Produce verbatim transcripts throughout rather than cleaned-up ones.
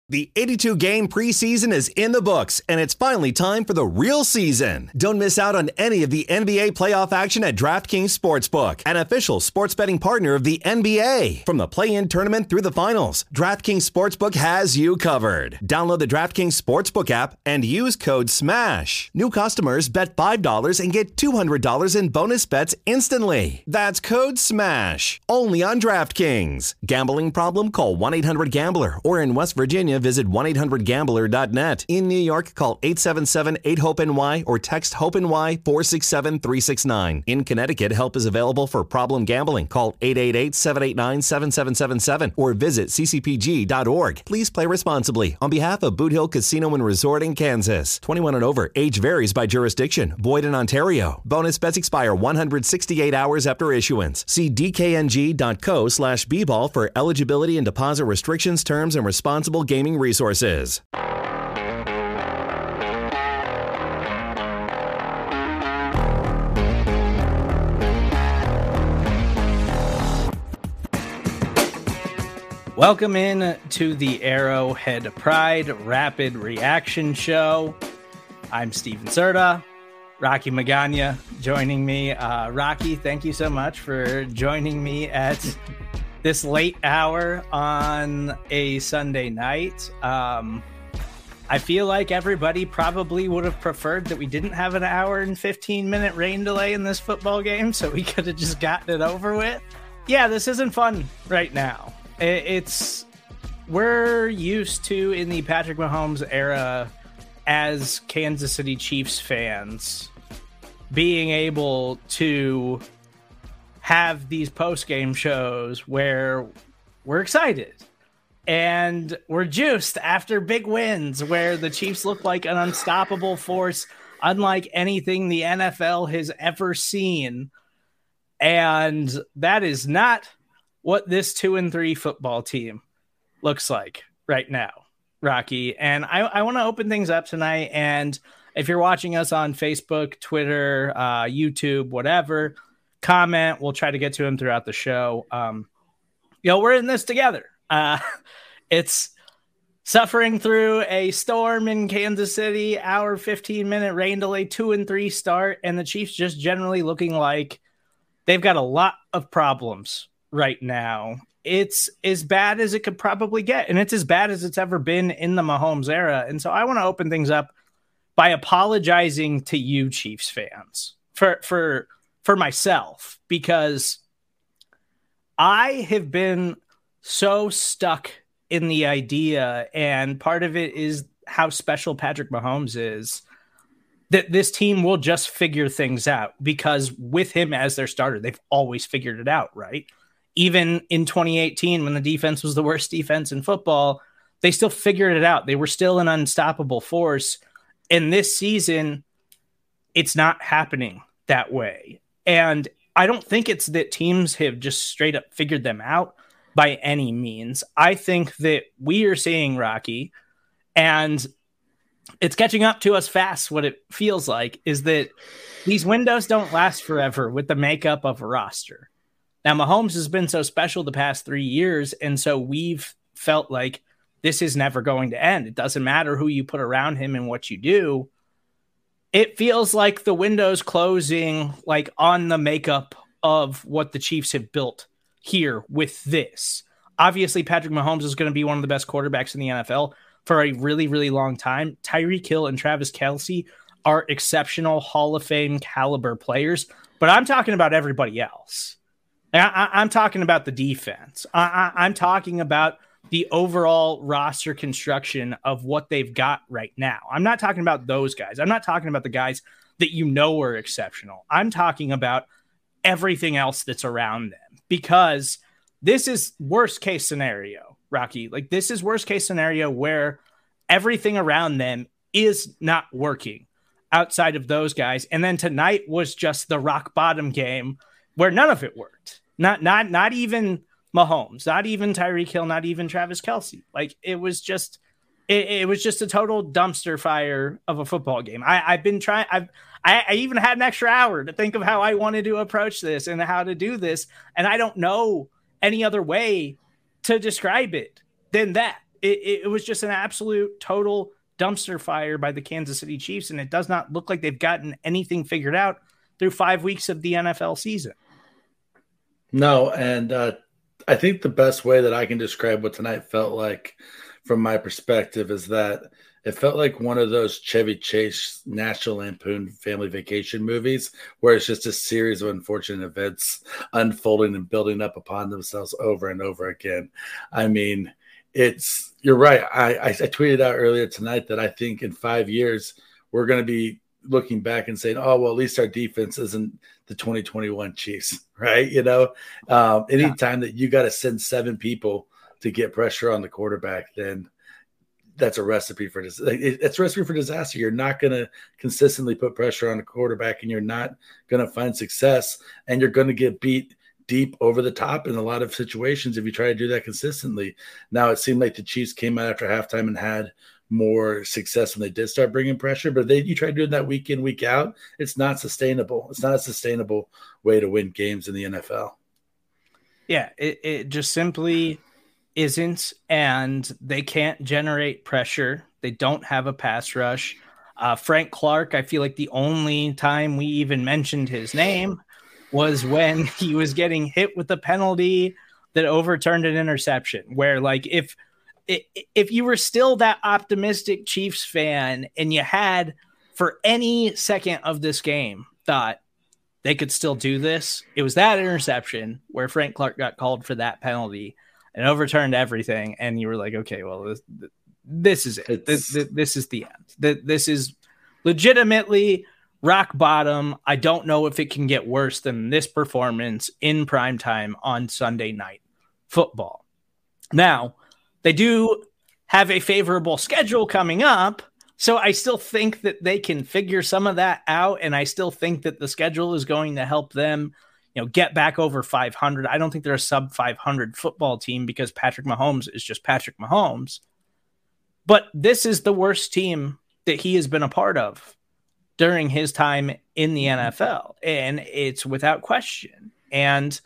The eighty-two game preseason is in the books, and it's finally time for the real season. Don't miss out on any of the N B A playoff action at DraftKings Sportsbook, an official sports betting partner of the N B A. From the play-in tournament through the finals, DraftKings Sportsbook has you covered. Download the DraftKings Sportsbook app and use code SMASH. New customers bet five dollars and get two hundred dollars in bonus bets instantly. That's code SMASH. Only on DraftKings. Gambling problem? Call one eight hundred gambler, or in West Virginia, visit one eight hundred gambler dot net. In New York, call eight seven seven eight hope N Y or text HOPE-NY four six seven three six nine. In Connecticut, help is available for problem gambling. Call eight eight eight seven eight nine seven seven seven seven or visit c c p g dot org. Please play responsibly. On behalf of Boot Hill Casino and Resort in Kansas. twenty-one and over. Age varies by jurisdiction. Void in Ontario. Bonus bets expire one hundred sixty-eight hours after issuance. See d k n g dot co slash b ball for eligibility and deposit restrictions, terms, and responsible gaming resources. Welcome in to the Arrowhead Pride Rapid Reaction Show. I'm Steven Serta, Rocky Magana joining me. Uh, Rocky, thank you so much for joining me at this late hour on a Sunday night. Um, I feel like everybody probably would have preferred that we didn't have an hour and fifteen minute rain delay in this football game, so we could have just gotten it over with. Yeah, this isn't fun right now. It's, we're used to, in the Patrick Mahomes era, as Kansas City Chiefs fans, being able to have these post-game shows where we're excited and we're juiced after big wins, where the Chiefs look like an unstoppable force, unlike anything the N F L has ever seen. And that is not what this two and three football team looks like right now, Rocky. And I, I want to open things up tonight. And if you're watching us on Facebook, Twitter, uh, YouTube, whatever, comment. We'll try to get to them throughout the show. Um, you know, we're in this together. Uh, it's suffering through a storm in Kansas City, hour fifteen minute rain delay, two and three start, and the Chiefs just generally looking like they've got a lot of problems right now. It's as bad as it could probably get, and it's as bad as it's ever been in the Mahomes era. And so I want to open things up by apologizing to you, Chiefs fans, for for for myself, because I have been so stuck in the idea, and part of it is how special Patrick Mahomes is, that this team will just figure things out, because with him as their starter, they've always figured it out, right? Even in twenty eighteen, when the defense was the worst defense in football, they still figured it out. They were still an unstoppable force. And this season, it's not happening that way. And I don't think it's that teams have just straight up figured them out by any means. I think that we are seeing, Rocky, and it's catching up to us fast. What it feels like is that these windows don't last forever with the makeup of a roster. Now, Mahomes has been so special the past three years, and so we've felt like this is never going to end. It doesn't matter who you put around him and what you do. It feels like the window's closing, like on the makeup of what the Chiefs have built here with this. Obviously, Patrick Mahomes is going to be one of the best quarterbacks in the N F L for a really, really long time. Tyreek Hill and Travis Kelce are exceptional Hall of Fame caliber players, but I'm talking about everybody else. I, I'm talking about the defense. I, I, I'm talking about the overall roster construction of what they've got right now. I'm not talking about those guys. I'm not talking about the guys that you know are exceptional. I'm talking about everything else that's around them, because this is worst case scenario, Rocky. Like, this is worst case scenario where everything around them is not working outside of those guys. And then tonight was just the rock bottom game where none of it worked. Not, not, not even Mahomes, not even Tyreek Hill, not even Travis Kelce. Like, it was just, it, it was just a total dumpster fire of a football game. I, I've been trying, I've, I, I even had an extra hour to think of how I wanted to approach this and how to do this. And I don't know any other way to describe it than that. It, it was just an absolute total dumpster fire by the Kansas City Chiefs, and it does not look like they've gotten anything figured out through five weeks of the N F L season. No, and uh, I think the best way that I can describe what tonight felt like from my perspective is that it felt like one of those Chevy Chase National Lampoon Family Vacation movies where it's just a series of unfortunate events unfolding and building up upon themselves over and over again. I mean, it's you're right. I, I, I tweeted out earlier tonight that I think in five years we're going to be looking back and saying, oh, well, at least our defense isn't the twenty twenty-one Chiefs, right? You know, um, anytime yeah. that you got to send seven people to get pressure on the quarterback, then that's a recipe for this. It's a recipe for disaster. You're not going to consistently put pressure on the quarterback, and you're not going to find success, and you're going to get beat deep over the top in a lot of situations if you try to do that consistently. Now, it seemed like the Chiefs came out after halftime and had more success when they did start bringing pressure, but they you try doing that week in, week out, it's not sustainable. It's not a sustainable way to win games in the N F L. Yeah, it, it just simply isn't, and they can't generate pressure. They don't have a pass rush. Uh, Frank Clark, I feel like the only time we even mentioned his name was when he was getting hit with a penalty that overturned an interception, where like if if you were still that optimistic Chiefs fan and you had for any second of this game thought they could still do this, it was that interception where Frank Clark got called for that penalty and overturned everything. And you were like, okay, well, this, this is it. This, this is the end. This is legitimately rock bottom. I don't know if it can get worse than this performance in primetime on Sunday Night Football. Now, they do have a favorable schedule coming up, so I still think that they can figure some of that out, and I still think that the schedule is going to help them, you know, get back over five hundred. I don't think they're a sub five hundred football team because Patrick Mahomes is just Patrick Mahomes. But this is the worst team that he has been a part of during his time in the N F L, and it's without question. And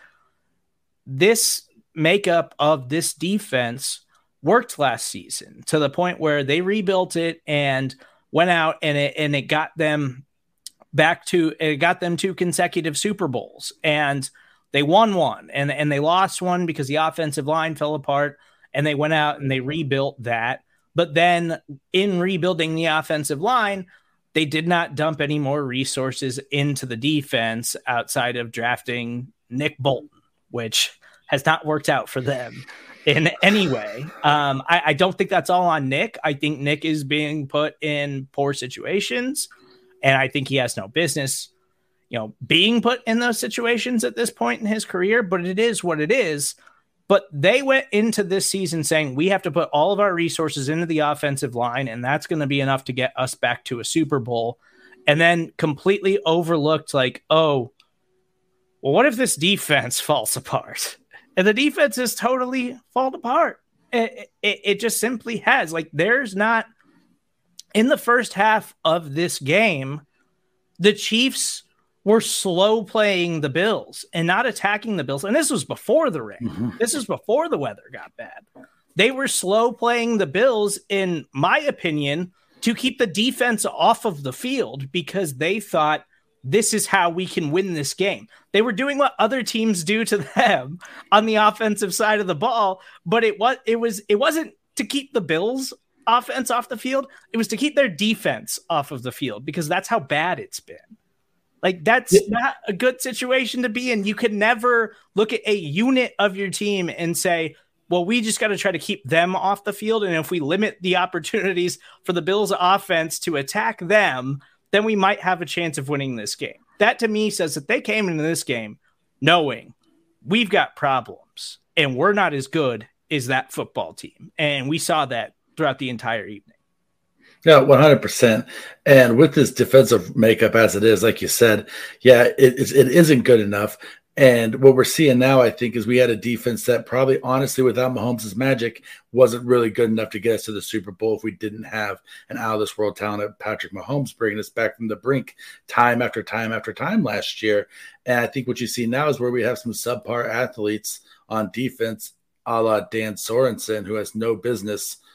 this makeup of this defense worked last season to the point where they rebuilt it and went out and it and it got them back to it got them two consecutive Super Bowls, and they won one and, and they lost one because the offensive line fell apart, and they went out and they rebuilt that. But then in rebuilding the offensive line, they did not dump any more resources into the defense outside of drafting Nick Bolton, which has not worked out for them in any way. Um, I, I don't think that's all on Nick. I think Nick is being put in poor situations, and I think he has no business, you know, being put in those situations at this point in his career, but it is what it is. But they went into this season saying we have to put all of our resources into the offensive line, and that's going to be enough to get us back to a Super Bowl, and then completely overlooked like, oh, well, what if this defense falls apart? And the defense has totally fallen apart. It, it, it just simply has. Like, there's not in the first half of this game, the Chiefs were slow playing the Bills and not attacking the Bills. And this was before the rain. Mm-hmm. This is before the weather got bad. They were slow playing the Bills, in my opinion, to keep the defense off of the field because they thought this is how we can win this game. They were doing what other teams do to them on the offensive side of the ball, but it was it was it wasn't to keep the Bills offense off the field. It was to keep their defense off of the field because that's how bad it's been. Like, that's yeah. not a good situation to be in. You could never look at a unit of your team and say, well, we just got to try to keep them off the field. And if we limit the opportunities for the Bills offense to attack them, then we might have a chance of winning this game. That to me says that they came into this game knowing we've got problems and we're not as good as that football team. And we saw that throughout the entire evening. Yeah, one hundred percent. And with this defensive makeup as it is, like you said, yeah, it, it isn't good enough. And what we're seeing now, I think, is we had a defense that probably, honestly, without Mahomes' magic, wasn't really good enough to get us to the Super Bowl if we didn't have an out-of-this-world talent, Patrick Mahomes, bringing us back from the brink time after time after time last year. And I think what you see now is where we have some subpar athletes on defense, a la Dan Sorensen, who has no business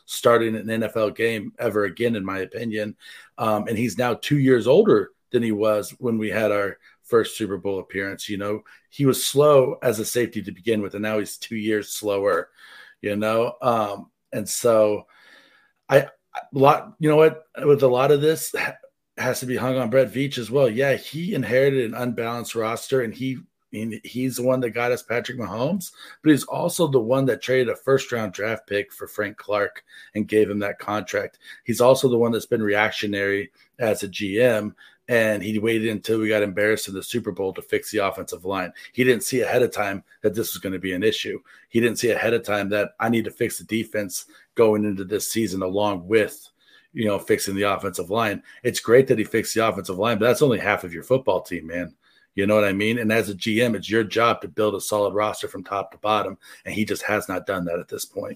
starting an N F L game ever again, in my opinion. Um, and he's now two years older than he was when we had our first Super Bowl appearance. You know, he was slow as a safety to begin with, and now he's two years slower, you know? Um, and so I, a lot, you know what, with a lot of this has to be hung on Brett Veach as well. Yeah. He inherited an unbalanced roster, and he, and he's the one that got us Patrick Mahomes, but he's also the one that traded a first round draft pick for Frank Clark and gave him that contract. He's also the one that's been reactionary as a G M, and he waited until we got embarrassed in the Super Bowl to fix the offensive line. He didn't see ahead of time that this was going to be an issue. He didn't see ahead of time that I need to fix the defense going into this season along with, you know, fixing the offensive line. It's great that he fixed the offensive line, but that's only half of your football team, man. You know what I mean? And as a G M, it's your job to build a solid roster from top to bottom, and he just has not done that at this point.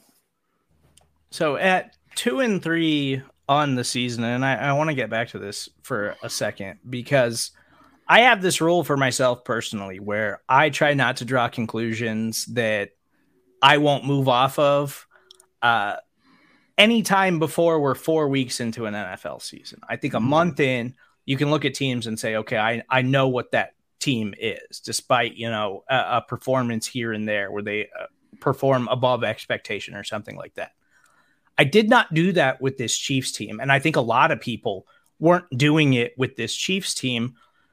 So at two and three on the season, and I, I want to get back to this for a second, because I have this rule for myself personally where I try not to draw conclusions that I won't move off of uh, anytime before we're four weeks into an N F L season. I think a month in, you can look at teams and say, okay, I, I know what that team is, despite, you know, a, a performance here and there where they uh, perform above expectation or something like that. I did not do that with this Chiefs team. And I think a lot of people weren't doing it with this Chiefs team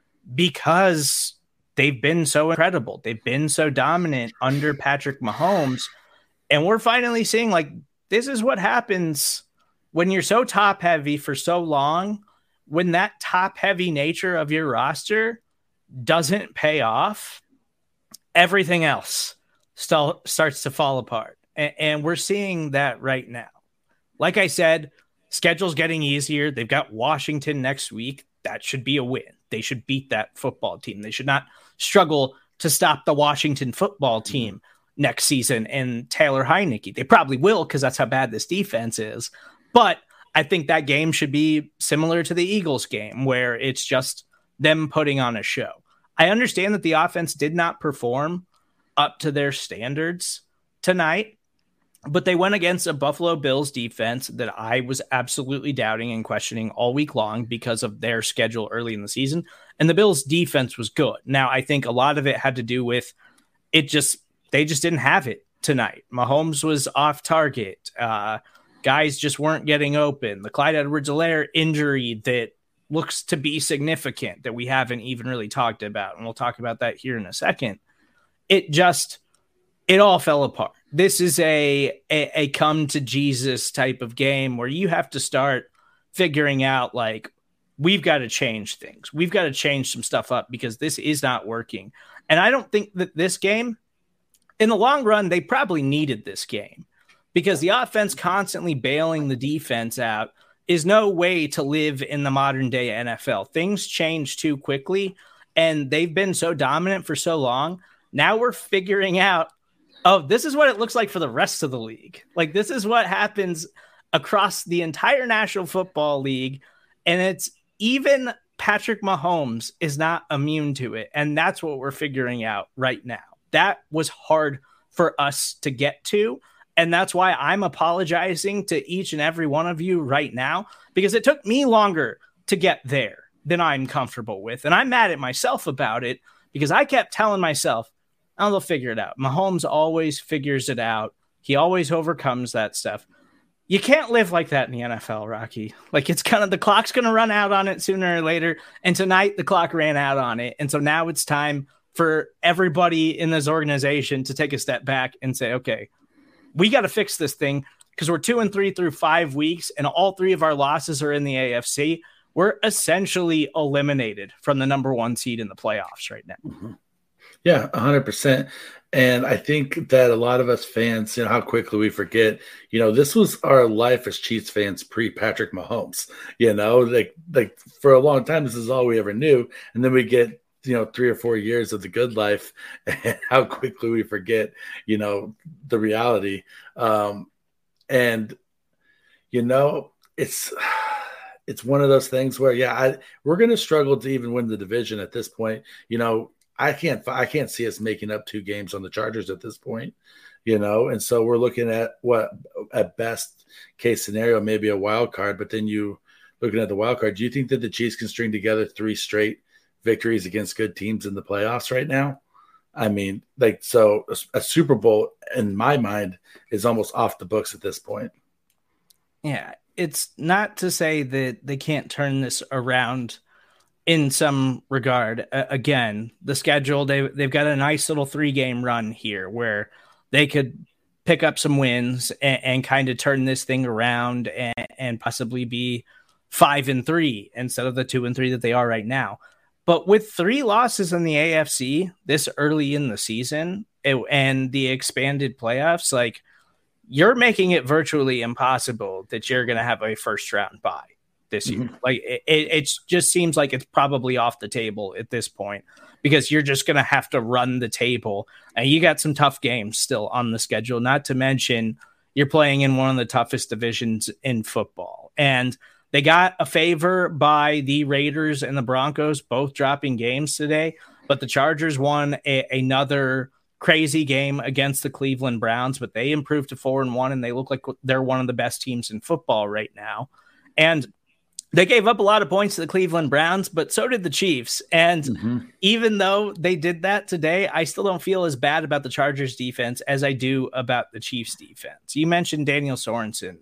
because they've been so incredible. They've been so dominant under Patrick Mahomes. And we're finally seeing, like, this is what happens when you're so top heavy for so long, when that top heavy nature of your roster doesn't pay off, everything else still starts to fall apart. And, and we're seeing that right now. Like I said, schedule's getting easier. They've got Washington next week. That should be a win. They should beat that football team. They should not struggle to stop the Washington football team next season and Taylor Heineke. They probably will, because that's how bad this defense is. But I think that game should be similar to the Eagles game, where it's just them putting on a show. I understand that the offense did not perform up to their standards tonight, but they went against a Buffalo Bills defense that I was absolutely doubting and questioning all week long because of their schedule early in the season. And the Bills defense was good. Now, I think a lot of it had to do with it just, they just didn't have it tonight. Mahomes was off target. Uh, guys just weren't getting open. The Clyde Edwards-Helaire injury that looks to be significant that we haven't even really talked about, and we'll talk about that here in a second. It just, it all fell apart. This is a, a, a come to Jesus type of game where you have to start figuring out, like, we've got to change things. We've got to change some stuff up because this is not working. And I don't think that this game, in the long run, they probably needed this game, because the offense constantly bailing the defense out is no way to live in the modern day N F L. Things change too quickly, and they've been so dominant for so long. Now we're figuring out, oh, this is what it looks like for the rest of the league. Like, this is what happens across the entire National Football League. And it's even Patrick Mahomes is not immune to it. And that's what we're figuring out right now. That was hard for us to get to. And that's why I'm apologizing to each and every one of you right now, because it took me longer to get there than I'm comfortable with. And I'm mad at myself about it, because I kept telling myself, oh, they'll figure it out. Mahomes always figures it out. He always overcomes that stuff. You can't live like that in the N F L, Rocky. Like, it's kind of, the clock's going to run out on it sooner or later. And tonight the clock ran out on it. And so now it's time for everybody in this organization to take a step back and say, okay, we got to fix this thing, because we're two and three through five weeks and all three of our losses are in the A F C. We're essentially eliminated from the number one seed in the playoffs right now. Mm-hmm. Yeah, one hundred percent. And I think that a lot of us fans, you know, how quickly we forget, you know, this was our life as Chiefs fans pre-Patrick Mahomes. You know, like, like for a long time, this is all we ever knew. And then we get, you know, three or four years of the good life, and how quickly we forget, you know, the reality. Um, and, you know, it's, it's one of those things where, yeah, I, we're going to struggle to even win the division at this point. You know, I can't, I can't see us making up two games on the Chargers at this point. you know, and so we're looking at what at best case scenario, maybe a wild card, but then you looking at the wild card, do you think that the Chiefs can string together three straight victories against good teams in the playoffs right now? I mean, like, so a, a Super Bowl in my mind is almost off the books at this point. Yeah. It's not to say that they can't turn this around in some regard. Uh, again, the schedule, they, they've got a nice little three game run here where they could pick up some wins and, and kind of turn this thing around and, and possibly be five and three instead of the two and three that they are right now. But with three losses in the A F C this early in the season it, and the expanded playoffs, like, you're making it virtually impossible that you're going to have a first round bye this year. Mm-hmm. Like it, it just seems like it's probably off the table at this point because you're just going to have to run the table, and you got some tough games still on the schedule. Not to mention you're playing in one of the toughest divisions in football, and they got a favor by the Raiders and the Broncos, both dropping games today, but the Chargers won a, another crazy game against the Cleveland Browns, but they improved to four and one, and they look like they're one of the best teams in football right now. And they gave up a lot of points to the Cleveland Browns, but so did the Chiefs. And mm-hmm. even though they did that today, I still don't feel as bad about the Chargers defense as I do about the Chiefs defense. You mentioned Daniel Sorensen.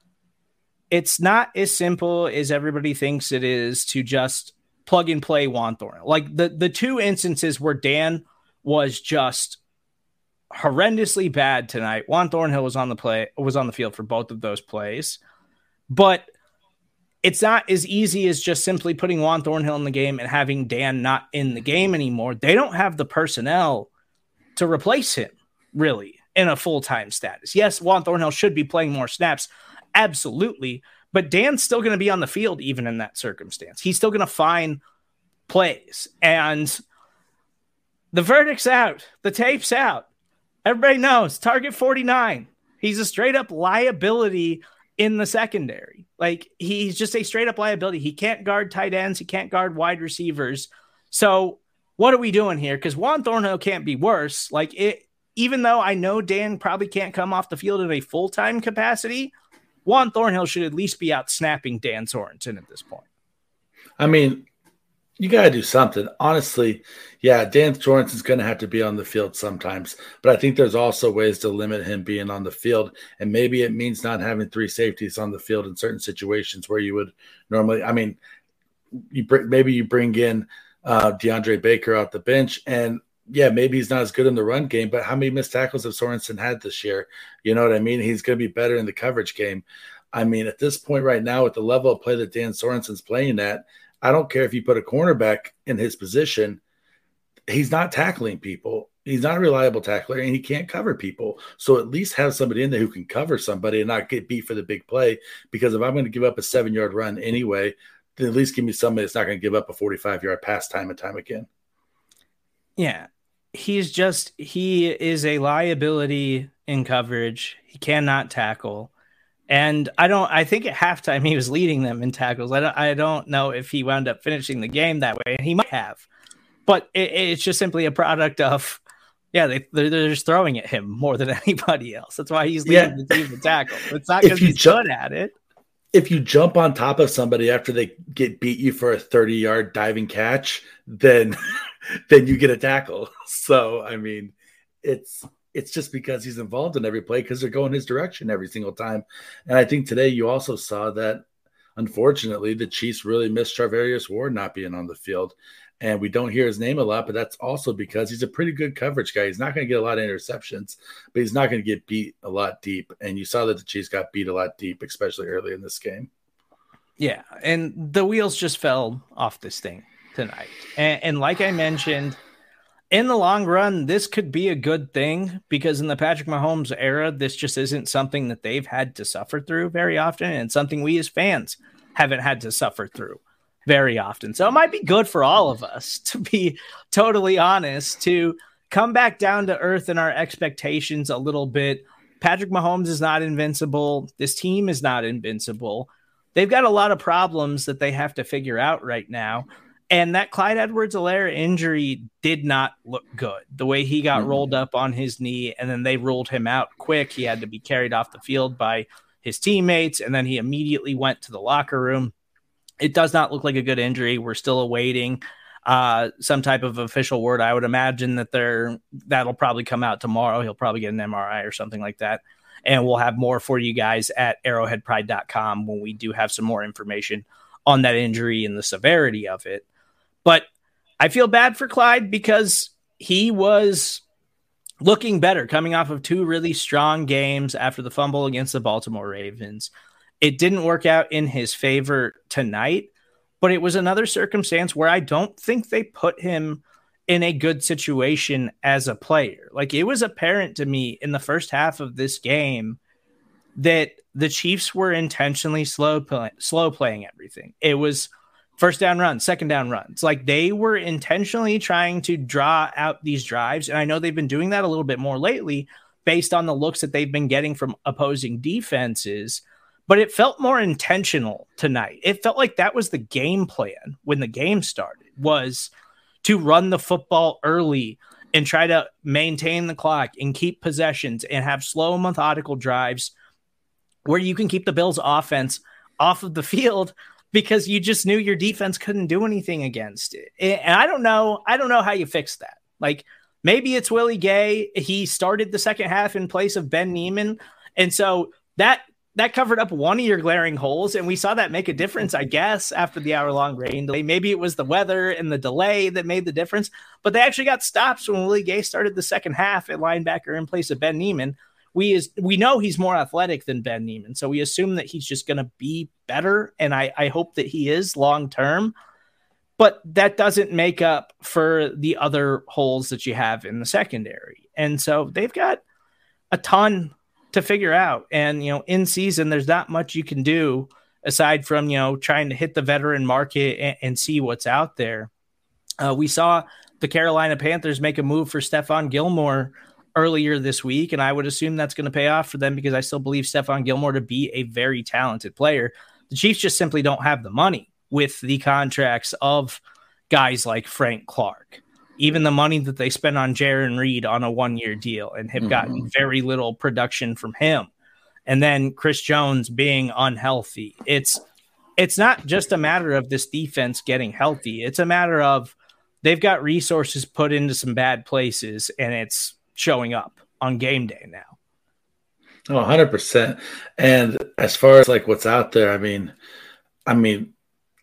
It's not as simple as everybody thinks it is to just plug and play Juan Thornhill. Like the, the two instances where Dan was just horrendously bad tonight, Juan Thornhill was on the play, was on the field for both of those plays, but it's not as easy as just simply putting Juan Thornhill in the game and having Dan not in the game anymore. They don't have the personnel to replace him really in a full-time status. Yes, Juan Thornhill should be playing more snaps. Absolutely. But Dan's still going to be on the field even in that circumstance. He's still going to find plays. And the verdict's out. The tape's out. Everybody knows target forty-nine. He's a straight up liability in the secondary. Like, he's just a straight up liability. He can't guard tight ends. He can't guard wide receivers. So what are we doing here? Because Juan Thornhill can't be worse. Like, it, even though I know Dan probably can't come off the field in a full-time capacity, Juan Thornhill should at least be out snapping Dan Sorensen at this point. I mean, you got to do something. Honestly, yeah, Dan Sorensen's going to have to be on the field sometimes, but I think there's also ways to limit him being on the field, and maybe it means not having three safeties on the field in certain situations where you would normally – I mean, you bring, maybe you bring in uh, DeAndre Baker off the bench, and yeah, maybe he's not as good in the run game, but how many missed tackles have Sorensen had this year? You know what I mean? He's going to be better in the coverage game. I mean, at this point right now, with the level of play that Dan Sorensen's playing at, I don't care if you put a cornerback in his position. He's not tackling people. He's not a reliable tackler, and he can't cover people. So at least have somebody in there who can cover somebody and not get beat for the big play, because if I'm going to give up a seven-yard run anyway, then at least give me somebody that's not going to give up a forty-five-yard pass time and time again. Yeah. He's just, he is a liability in coverage. He cannot tackle. And I don't, I think at halftime he was leading them in tackles. I don't, I don't know if he wound up finishing the game that way, and he might have, but it, it's just simply a product of, yeah, they, they're, they're just throwing at him more than anybody else. That's why he's leading yeah. the team in tackle. It's not because he's jump, good at it. If you jump on top of somebody after they get beat you for a thirty-yard diving catch, then then you get a tackle. So, I mean, it's it's just because he's involved in every play because they're going his direction every single time. And I think today you also saw that, unfortunately, the Chiefs really missed Charvarius Ward not being on the field. And we don't hear his name a lot, but that's also because he's a pretty good coverage guy. He's not going to get a lot of interceptions, but he's not going to get beat a lot deep. And you saw that the Chiefs got beat a lot deep, especially early in this game. Yeah, and the wheels just fell off this thing tonight. And, and like I mentioned, in the long run, this could be a good thing because in the Patrick Mahomes era, this just isn't something that they've had to suffer through very often, and something we as fans haven't had to suffer through very often. So it might be good for all of us, to be totally honest, to come back down to earth in our expectations a little bit. Patrick Mahomes is not invincible. This team is not invincible. They've got a lot of problems that they have to figure out right now. And that Clyde Edwards-Helaire injury did not look good. The way he got mm-hmm. rolled up on his knee, and then they ruled him out quick. He had to be carried off the field by his teammates, and then he immediately went to the locker room. It does not look like a good injury. We're still awaiting uh, some type of official word. I would imagine that they're, that'll probably come out tomorrow. He'll probably get an M R I or something like that. And we'll have more for you guys at arrowhead pride dot com when we do have some more information on that injury and the severity of it. But I feel bad for Clyde because he was looking better coming off of two really strong games after the fumble against the Baltimore Ravens. It didn't work out in his favor tonight, but it was another circumstance where I don't think they put him in a good situation as a player. Like, it was apparent to me in the first half of this game that the Chiefs were intentionally slow play, slow playing everything. It was first down runs, second down runs. Like, they were intentionally trying to draw out these drives. And I know they've been doing that a little bit more lately based on the looks that they've been getting from opposing defenses, but it felt more intentional tonight. It felt like that was the game plan when the game started, was to run the football early and try to maintain the clock and keep possessions and have slow, methodical drives where you can keep the Bills offense off of the field, because you just knew your defense couldn't do anything against it. And I don't know, I don't know how you fix that. Like, maybe it's Willie Gay. He started the second half in place of Ben Niemann. And so that, that covered up one of your glaring holes. And we saw that make a difference, I guess, after the hour long rain delay. Maybe it was the weather and the delay that made the difference, but they actually got stops when Willie Gay started the second half at linebacker in place of Ben Niemann. We is we know he's more athletic than Ben Niemann, so we assume that he's just going to be better, and I, I hope that he is long-term. But that doesn't make up for the other holes that you have in the secondary. And so they've got a ton to figure out. And, you know, in season, there's not much you can do aside from, you know, trying to hit the veteran market and, and see what's out there. Uh, we saw the Carolina Panthers make a move for Stephon Gilmore earlier this week, and I would assume that's going to pay off for them because I still believe Stephon Gilmore to be a very talented player. The Chiefs just simply don't have the money with the contracts of guys like Frank Clark, even the money that they spent on Jaron Reed on a one-year deal and have gotten mm-hmm. very little production from him. And then Chris Jones being unhealthy. It's, it's not just a matter of this defense getting healthy. It's a matter of they've got resources put into some bad places, and it's showing up on game day now. Oh, one hundred percent. And as far as like what's out there, I mean, I mean,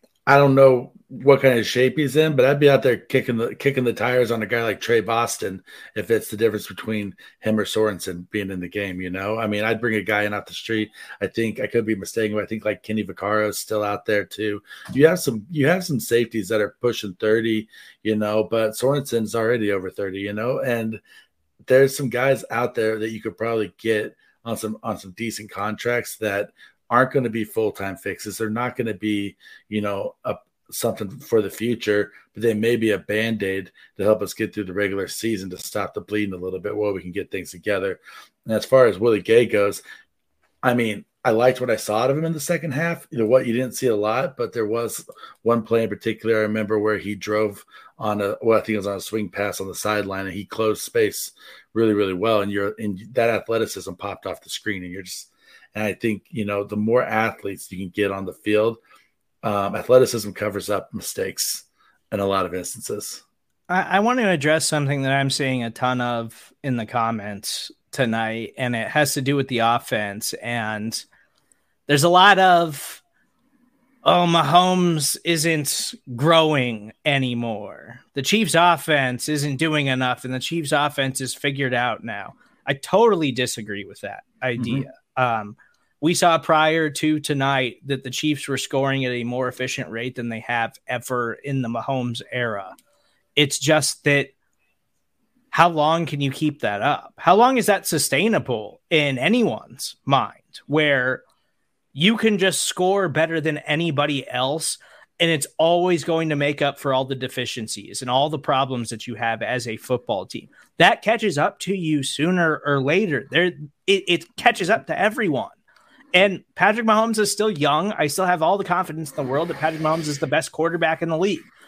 I don't know what kind of shape he's in, but I'd be out there kicking the kicking the tires on a guy like Trey Boston if it's the difference between him or Sorensen being in the game, you know? I mean, I'd bring a guy in off the street. I think I could be mistaken, but I think like Kenny Vaccaro is still out there too. You have some you have some safeties that are pushing thirty, you know, but Sorensen's already over thirty, you know, and there's some guys out there that you could probably get on some on some decent contracts that aren't going to be full-time fixes. They're not going to be, you know, a, something for the future, but they may be a Band-Aid to help us get through the regular season to stop the bleeding a little bit while we can get things together. And as far as Willie Gay goes, I mean, I liked what I saw out of him in the second half. You know what, you didn't see a lot, but there was one play in particular I remember where he drove on a, well, I think it was on a swing pass on the sideline, and he closed space really, really well. And you're in that athleticism popped off the screen, and you're just, and I think, you know, the more athletes you can get on the field, um, athleticism covers up mistakes in a lot of instances. I, I want to address something that I'm seeing a ton of in the comments tonight, and it has to do with the offense. And there's a lot of, oh, Mahomes isn't growing anymore. The Chiefs offense isn't doing enough, and the Chiefs offense is figured out now. I totally disagree with that idea. Mm-hmm. Um, we saw prior to tonight that the Chiefs were scoring at a more efficient rate than they have ever in the Mahomes era. It's just that how long can you keep that up? How long is that sustainable in anyone's mind, where you can just score better than anybody else, and it's always going to make up for all the deficiencies and all the problems that you have as a football team? That catches up to you sooner or later. There, it, it catches up to everyone. And Patrick Mahomes is still young. I still have all the confidence in the world that Patrick Mahomes is the best quarterback in the league.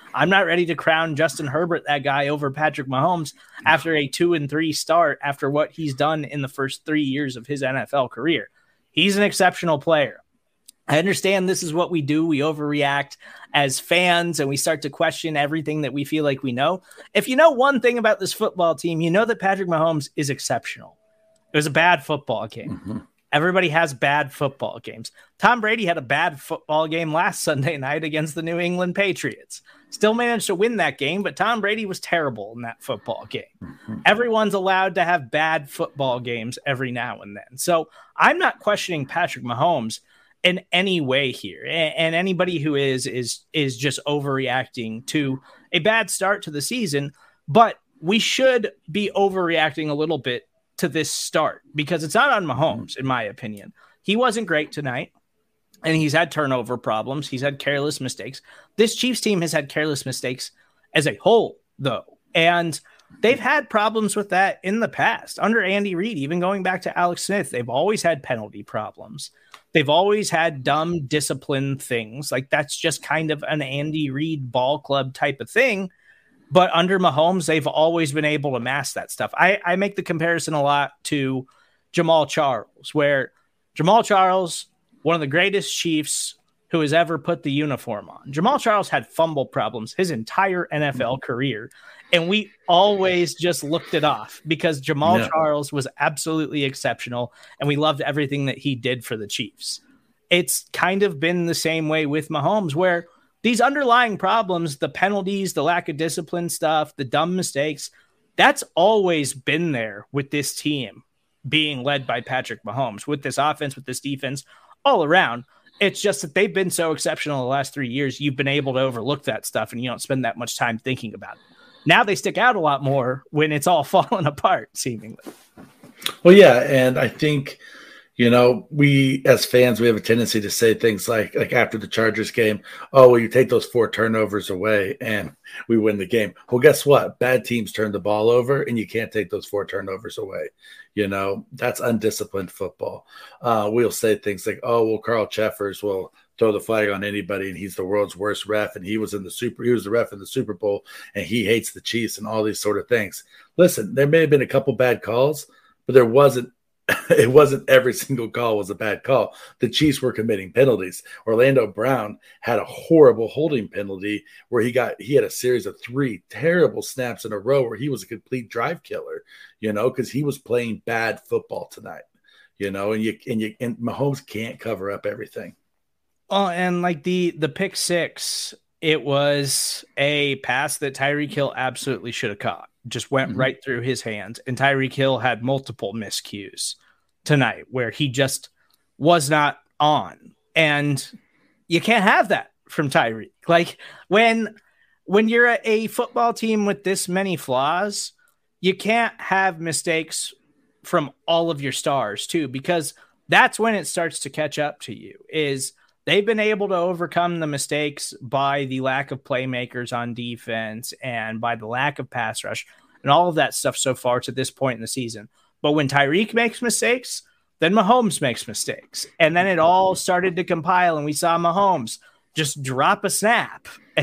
I'm not ready to crown Justin Herbert that guy over Patrick Mahomes after a two and three start after what he's done in the first three years of his N F L career. He's an exceptional player. I understand this is what we do. We overreact as fans and we start to question everything that we feel like we know. If you know one thing about this football team, you know that Patrick Mahomes is exceptional. It was a bad football game. Mm-hmm. Everybody has bad football games. Tom Brady had a bad football game last Sunday night against the New England Patriots. Still managed to win that game, but Tom Brady was terrible in that football game. Mm-hmm. Everyone's allowed to have bad football games every now and then. So I'm not questioning Patrick Mahomes in any way here. And anybody who is, is, is just overreacting to a bad start to the season, but we should be overreacting a little bit to this start because it's not on Mahomes, in my opinion. He wasn't great tonight and he's had turnover problems. He's had careless mistakes. This Chiefs team has had careless mistakes as a whole though. And they've had problems with that in the past under Andy Reid, even going back to Alex Smith. They've always had penalty problems. They've always had dumb discipline things. Like that's just kind of an Andy Reid ball club type of thing. But under Mahomes, they've always been able to mask that stuff. I, I make the comparison a lot to Jamal Charles, where Jamal Charles, one of the greatest Chiefs who has ever put the uniform on. Jamal Charles had fumble problems his entire N F L career, and we always just looked it off because Jamal yeah. Charles was absolutely exceptional, and we loved everything that he did for the Chiefs. It's kind of been the same way with Mahomes, where these underlying problems, the penalties, the lack of discipline stuff, the dumb mistakes, that's always been there with this team being led by Patrick Mahomes, with this offense, with this defense, all around. It's just that they've been so exceptional the last three years, you've been able to overlook that stuff and you don't spend that much time thinking about it. Now they stick out a lot more when it's all falling apart, seemingly. Well, yeah, and I think, you know, we as fans, we have a tendency to say things like, like after the Chargers game, oh, well, you take those four turnovers away and we win the game. Well, guess what? Bad teams turn the ball over and you can't take those four turnovers away. You know, that's undisciplined football. Uh, we'll say things like, oh, well, Carl Cheffers will throw the flag on anybody and he's the world's worst ref and he was in the super, he was the ref in the Super Bowl and he hates the Chiefs and all these sort of things. Listen, there may have been a couple bad calls, but there wasn't, it wasn't every single call was a bad call. The Chiefs were committing penalties. Orlando Brown had a horrible holding penalty where he got, he had a series of three terrible snaps in a row where he was a complete drive killer, you know, because he was playing bad football tonight, you know, and you, and you, and Mahomes can't cover up everything. Oh, and like the, the pick six, it was a pass that Tyreek Hill absolutely should have caught. Just went mm-hmm. right through his hands. And Tyreek Hill had multiple miscues tonight where he just was not on. And you can't have that from Tyreek. Like when, when you're a, a football team with this many flaws, you can't have mistakes from all of your stars too, because that's when it starts to catch up to you. Is they've been able to overcome the mistakes by the lack of playmakers on defense and by the lack of pass rush and all of that stuff so far to this point in the season. But when Tyreek makes mistakes, then Mahomes makes mistakes. And then it all started to compile, and we saw Mahomes just drop a snap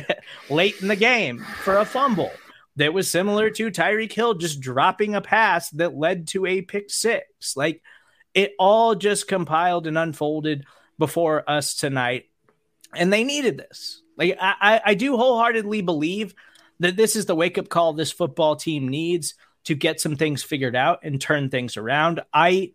late in the game for a fumble that was similar to Tyreek Hill just dropping a pass that led to a pick six. Like, it all just compiled and unfolded before us tonight, and they needed this. Like, I, I do wholeheartedly believe that this is the wake-up call this football team needs to get some things figured out and turn things around. I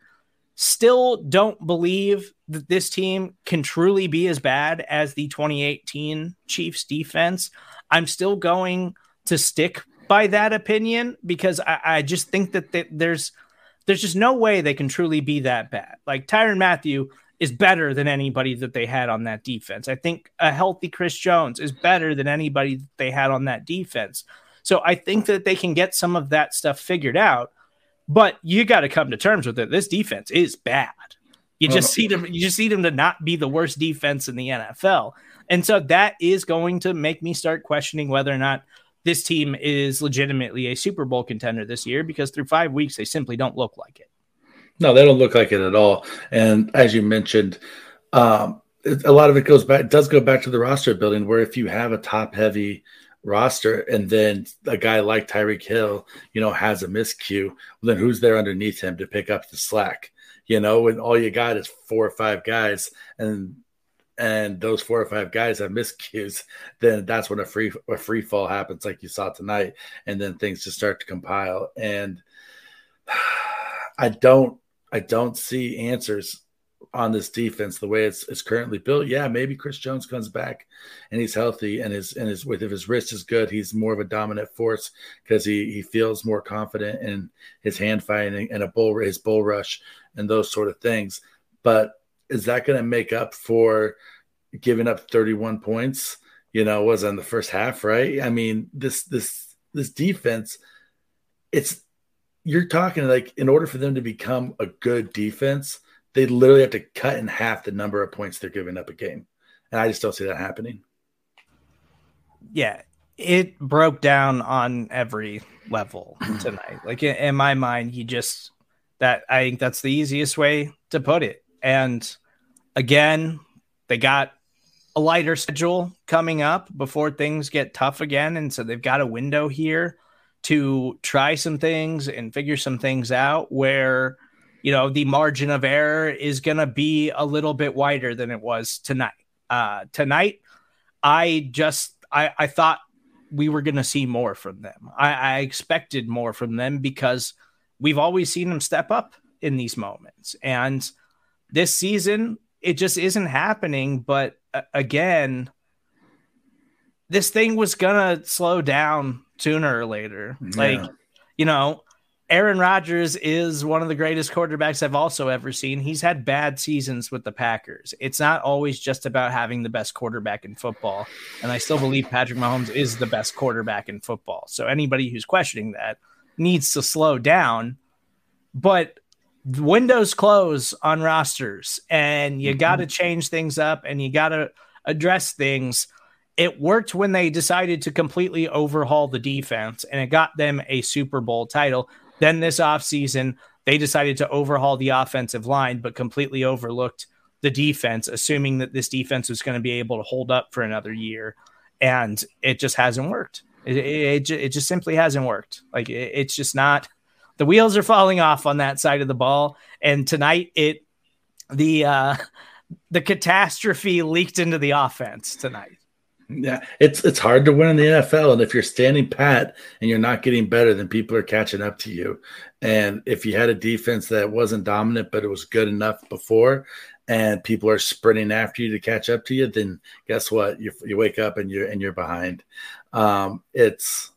still don't believe that this team can truly be as bad as the twenty eighteen Chiefs defense. I'm still going to stick by that opinion because I, I just think that they, there's there's just no way they can truly be that bad. Like, Tyrann Mathieu is better than anybody that they had on that defense. I think a healthy Chris Jones is better than anybody that they had on that defense. So I think that they can get some of that stuff figured out, but you got to come to terms with it. This defense is bad. You just see them, you just see them to not be the worst defense in the N F L. And so that is going to make me start questioning whether or not this team is legitimately a Super Bowl contender this year, because through five weeks, they simply don't look like it. No, they don't look like it at all. And as you mentioned, um, it, a lot of it goes back, it does go back to the roster building, where if you have a top heavy roster, and then a guy like Tyreek Hill, you know, has a miscue, well, then who's there underneath him to pick up the slack? You know, and all you got is four or five guys, and and those four or five guys have miscues, then that's when a free a free fall happens, like you saw tonight, and then things just start to compile. And I don't I don't see answers on this defense the way it's, it's currently built. Yeah, maybe Chris Jones comes back and he's healthy, and his and his with if his wrist is good, he's more of a dominant force because he he feels more confident in his hand fighting and a bull his bull rush and those sort of things. But is that going to make up for giving up thirty-one points? You know, was in the first half, right? I mean, this this this defense, it's you're talking like in order for them to become a good defense, they literally have to cut in half the number of points they're giving up a game. And I just don't see that happening. Yeah, it broke down on every level tonight. Like in my mind, he just that I think that's the easiest way to put it. And again, they got a lighter schedule coming up before things get tough again. And so they've got a window here to try some things and figure some things out where, you know, the margin of error is going to be a little bit wider than it was tonight. Uh, tonight, I just, I, I thought we were going to see more from them. I, I expected more from them because we've always seen them step up in these moments. And this season, it just isn't happening. But uh, again, this thing was going to slow down sooner or later. Yeah. Like, you know, Aaron Rodgers is one of the greatest quarterbacks I've also ever seen. He's had bad seasons with the Packers. It's not always just about having the best quarterback in football. And I still believe Patrick Mahomes is the best quarterback in football. So anybody who's questioning that needs to slow down. But windows close on rosters, and you mm-hmm. got to change things up, and you got to address things. It worked when they decided to completely overhaul the defense, and it got them a Super Bowl title. Then this offseason, they decided to overhaul the offensive line, but completely overlooked the defense, assuming that this defense was going to be able to hold up for another year. And it just hasn't worked. It, it, it just simply hasn't worked. Like it, it's just not, the wheels are falling off on that side of the ball. And tonight it, the, uh, the catastrophe leaked into the offense tonight. Yeah, it's it's hard to win in the N F L, and if you're standing pat and you're not getting better, then people are catching up to you. And if you had a defense that wasn't dominant, but it was good enough before, and people are sprinting after you to catch up to you, then guess what? You you wake up and you're and you're behind. Um, it's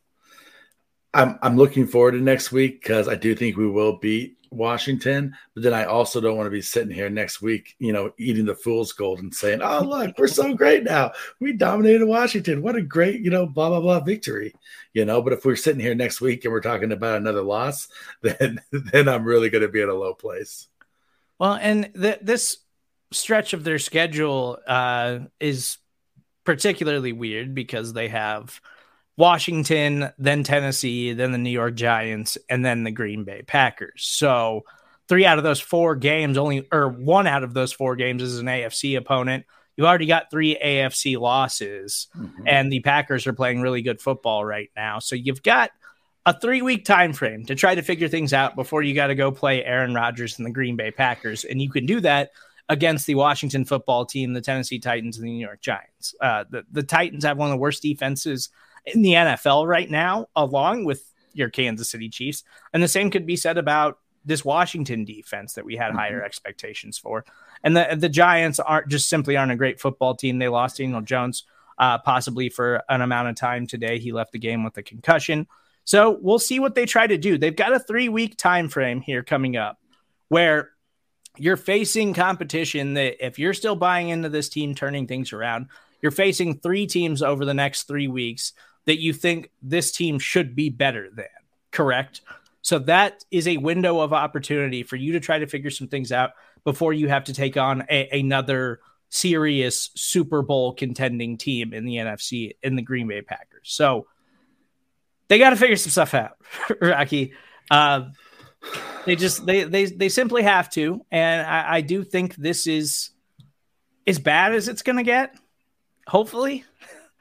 I'm I'm looking forward to next week because I do think we will beat Washington, but then I also don't want to be sitting here next week, you know, eating the fool's gold and saying, oh, look, we're so great now. We dominated Washington. What a great, you know, blah, blah, blah victory, you know, but if we're sitting here next week and we're talking about another loss, then, then I'm really going to be in a low place. Well, and th- this stretch of their schedule uh, is particularly weird because they have Washington, then Tennessee, then the New York Giants, and then the Green Bay Packers. So three out of those four games, only or one out of those four games is an A F C opponent. You've already got three A F C losses, mm-hmm. and the Packers are playing really good football right now. So you've got a three-week time frame to try to figure things out before you got to go play Aaron Rodgers and the Green Bay Packers. And you can do that against the Washington football team, the Tennessee Titans, and the New York Giants. Uh, the, the Titans have one of the worst defenses in the N F L right now, along with your Kansas City Chiefs. And the same could be said about this Washington defense that we had mm-hmm. higher expectations for. And the, the Giants aren't just simply aren't a great football team. They lost Daniel Jones uh, possibly for an amount of time today. He left the game with a concussion. So we'll see what they try to do. They've got a three-week time frame here coming up where you're facing competition that if you're still buying into this team turning things around, you're facing three teams over the next three weeks that you think this team should be better than, correct? So that is a window of opportunity for you to try to figure some things out before you have to take on a, another serious Super Bowl contending team in the N F C, in the Green Bay Packers. So they got to figure some stuff out, Rocky. Uh, they just, they, they, they simply have to. And I, I do think this is as bad as it's going to get, hopefully.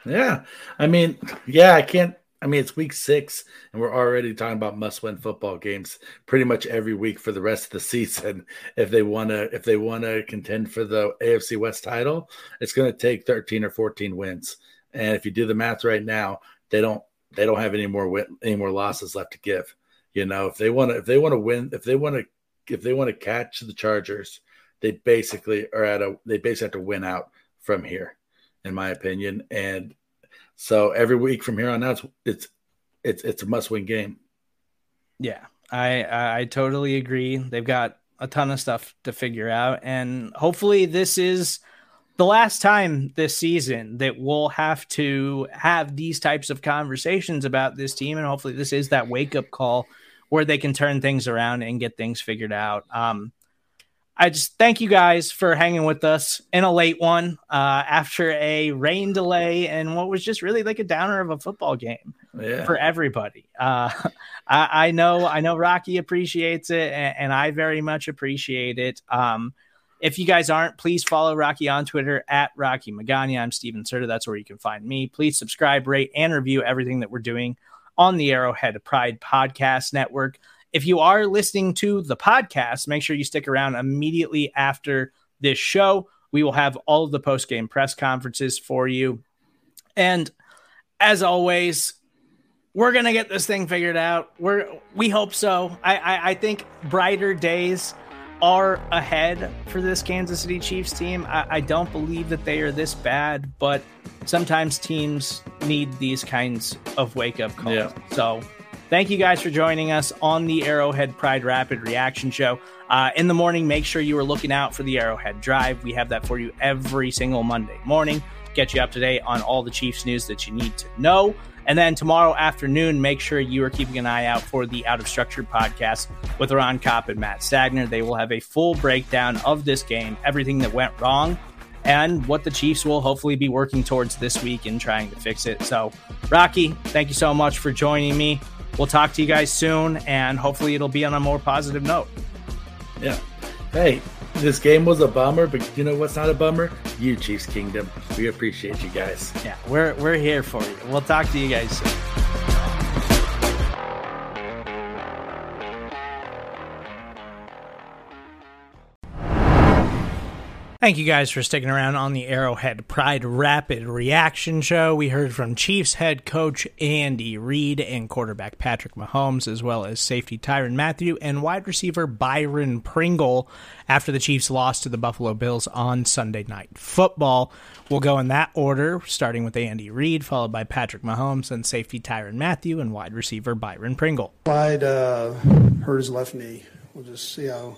Yeah. I mean, yeah, I can't. I mean, it's week six, and we're already talking about must-win football games pretty much every week for the rest of the season. If they want to, if they want to contend for the A F C West title, it's going to take thirteen or fourteen wins. And if you do the math right now, they don't, they don't have any more win, any more losses left to give. You know, if they want to, if they want to win, if they want to, if they want to catch the Chargers, they basically are at a, they basically have to win out from here, in my opinion. And so every week from here on out, it's it's it's, it's a must-win game. Yeah, I I totally agree. They've got a ton of stuff to figure out, and hopefully this is the last time this season that we'll have to have these types of conversations about this team, and hopefully this is that wake-up call where they can turn things around and get things figured out. Um, I just thank you guys for hanging with us in a late one uh, after a rain delay and what was just really like a downer of a football game yeah. for everybody. Uh, I, I know, I know Rocky appreciates it, and, and I very much appreciate it. Um, if you guys aren't, please follow Rocky on Twitter at Rocky Magana. I'm Steven Serta. That's where you can find me. Please subscribe, rate, and review everything that we're doing on the Arrowhead Pride Podcast Network. If you are listening to the podcast, make sure you stick around immediately after this show. We will have all of the post-game press conferences for you. And as always, we're going to get this thing figured out. We're, we hope so. I, I, I think brighter days are ahead for this Kansas City Chiefs team. I, I don't believe that they are this bad, but sometimes teams need these kinds of wake-up calls. Yeah. So thank you guys for joining us on the Arrowhead Pride Rapid Reaction Show. Uh, in the morning, make sure you are looking out for the Arrowhead Drive. We have that for you every single Monday morning. Get you up to date on all the Chiefs news that you need to know. And then tomorrow afternoon, make sure you are keeping an eye out for the Out of Structure podcast with Ron Kopp and Matt Stagner. They will have a full breakdown of this game, everything that went wrong, and what the Chiefs will hopefully be working towards this week in trying to fix it. So, Rocky, thank you so much for joining me. We'll talk to you guys soon, and hopefully it'll be on a more positive note. Yeah. Hey, this game was a bummer, but you know what's not a bummer? You, Chiefs Kingdom. We appreciate you guys. Yeah, we're we're here for you. We'll talk to you guys soon. Thank you guys for sticking around on the Arrowhead Pride Rapid Reaction Show. We heard from Chiefs head coach Andy Reid and quarterback Patrick Mahomes, as well as safety Tyrann Mathieu and wide receiver Byron Pringle after the Chiefs lost to the Buffalo Bills on Sunday Night Football. We'll go in that order, starting with Andy Reid, followed by Patrick Mahomes, and safety Tyrann Mathieu and wide receiver Byron Pringle. Clyde uh, hurt his left knee. We'll just see how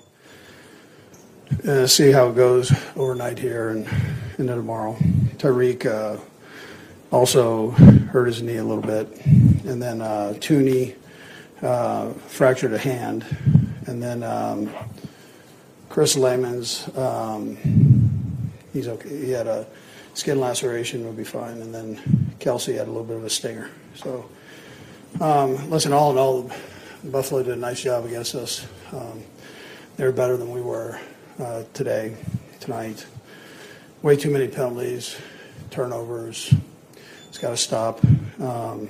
Uh, see how it goes overnight here and into tomorrow. Tyreek uh, also hurt his knee a little bit. And then uh, Tooney uh, fractured a hand. And then um, Chris Layman's, um, he's okay. He had a skin laceration, will be fine. And then Kelsey had a little bit of a stinger. So, um, listen, all in all, Buffalo did a nice job against us. Um, they were better than we were. Uh, today, tonight, way too many penalties, turnovers. It's got to stop. Um,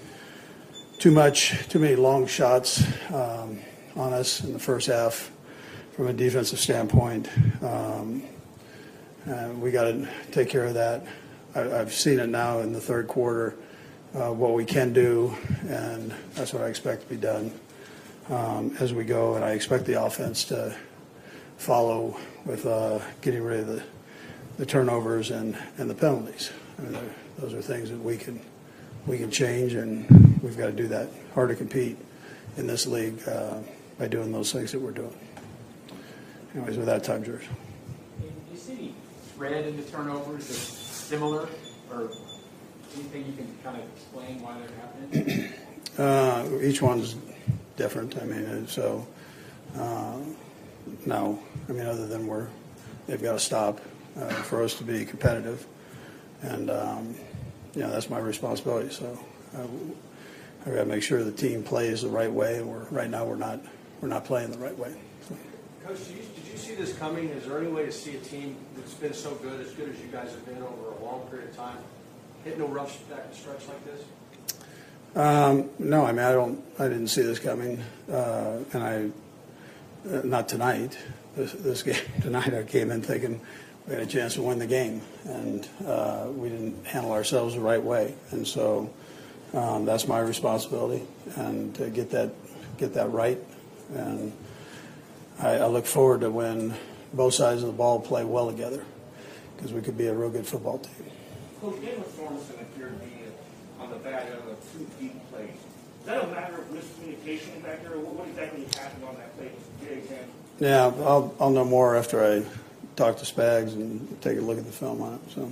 too much, too many long shots um, on us in the first half from a defensive standpoint. Um, and we got to take care of that. I, I've seen it now in the third quarter, uh, what we can do, and that's what I expect to be done um, as we go. And I expect the offense to follow with uh, getting rid of the, the turnovers and, and the penalties. I mean, those are things that we can we can change, and we've got to do that. Hard to compete in this league uh, by doing those things that we're doing. Anyways, with that, time, George. Do you see any thread in the turnovers that's similar, or anything you can kind of explain why they're happening? uh, each one's different. I mean, so. Uh, No, I mean, other than we're, they've got to stop uh, for us to be competitive, and um, you know that's my responsibility. So uh, I've got to make sure the team plays the right way. And we're right now we're not we're not playing the right way. So. Coach, did you, did you see this coming? Is there any way to see a team that's been so good, as good as you guys have been over a long period of time, hit no rush back to stretch like this? Um, no, I mean, I don't, I didn't see this coming. Uh, and I, uh, not tonight, this, this game, tonight I came in thinking we had a chance to win the game. And uh, we didn't handle ourselves the right way. And so um, that's my responsibility, and to get that, get that right. And I, I look forward to when both sides of the ball play well together, because we could be a real good football team. Coach, Daniel Sorensen appeared to be on the back of the two deep plays. Is that a matter of miscommunication back there, or what exactly happened on that play? Yeah, I'll I'll know more after I talk to Spags and take a look at the film on it. So.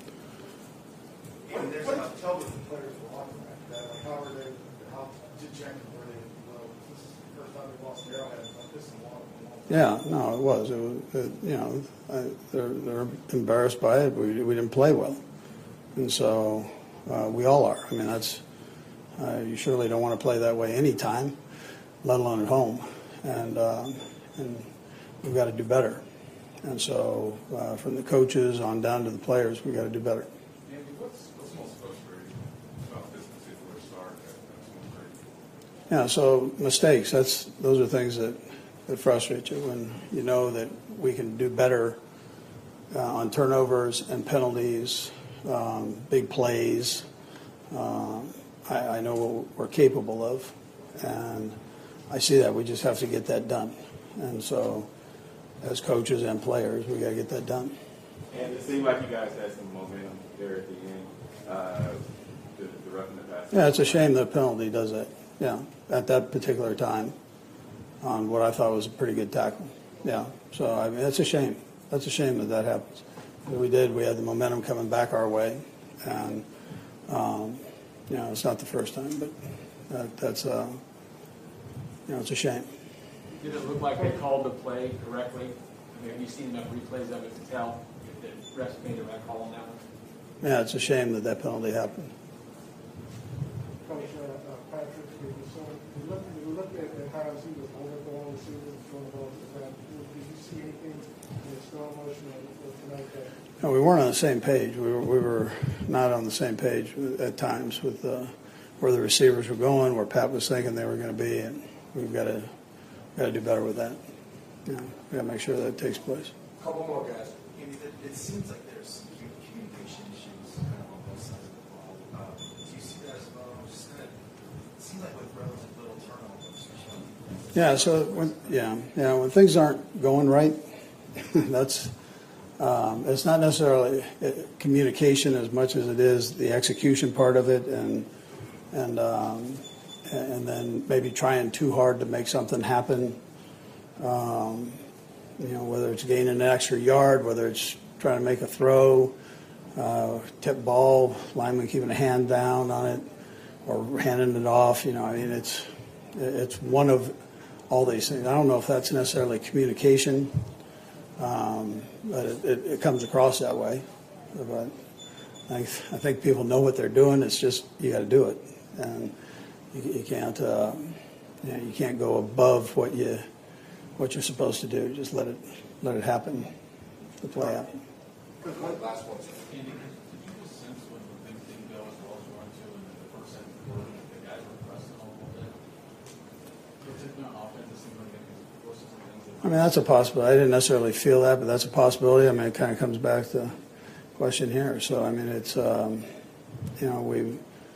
Yeah, there's enough to tell what the players were walking after that. Like, how were they? How dejected were they? Well, this is the first time we lost Arrowhead like this in a while. Yeah, no, it was. It was, it, you know, I, they're they're embarrassed by it. We we didn't play well, and so uh, we all are. I mean, that's uh, you surely don't want to play that way anytime, let alone at home, and uh, and we've got to do better. And so, uh, from the coaches on down to the players, we've got to do better. Andy, what's what's most frustrating about this particular start at Yeah, so mistakes. That's those are things that. That frustrates you when you know that we can do better uh, on turnovers and penalties, um, big plays. Um, I, I know what we're capable of, and I see that. We just have to get that done. And so, as coaches and players, we got to get that done. And it seemed like you guys had some momentum there at the end, uh, the, the roughing the pass. Yeah, it's a shame that penalty does that. Yeah, at that particular time. On what I thought was a pretty good tackle. Yeah, so I mean, that's a shame. That's a shame that that happens. But we did. We had the momentum coming back our way, and um, you know, it's not the first time, but that, that's uh, you know, it's a shame. Did it look like they called the play correctly? I mean, have you seen enough replays of it to tell if the refs made the right call on that one? Yeah, it's a shame that that penalty happened. Coach uh, uh, Patrick, so you look, you look at, at how he was overthrowing receivers and throwing the ball to the ground. Did you see anything in the slow motion or tonight that? No, we weren't on the same page. We were we were not on the same page at times with uh, where the receivers were going, where Pat was thinking they were going to be, and we've got to got to do better with that. You know, we got to make sure that takes place. A couple more guys. Andy, it, it seems like there's communication issues kind of on both sides of the ball. Um, do you see that as well? Just kind of, it seems like with relative little turnovers. Yeah. So when yeah yeah when things aren't going right, that's um, it's not necessarily communication as much as it is the execution part of it, and and um, and then maybe trying too hard to make something happen. Um, you know, whether it's gaining an extra yard, whether it's trying to make a throw, uh, tip ball, lineman keeping a hand down on it, or handing it off. You know, I mean, it's it's one of all these things. I don't know if that's necessarily communication, um, but it, it, it comes across that way. But I, I think people know what they're doing. It's just you got to do it, and you, you can't uh, you know, you can't go above what you. what you're supposed to do. Just let it let it happen. The play happen. Last one. Andy, did you just sense when things didn't go as well as you wanted to in the first and quarter that the guys were pressing a little bit? Particularly on offense, it seemed like it was forces and things. I mean, that's a possibility. I didn't necessarily feel that, but that's a possibility. I mean, it kind of comes back to the question here. So, I mean, it's, um, you know, we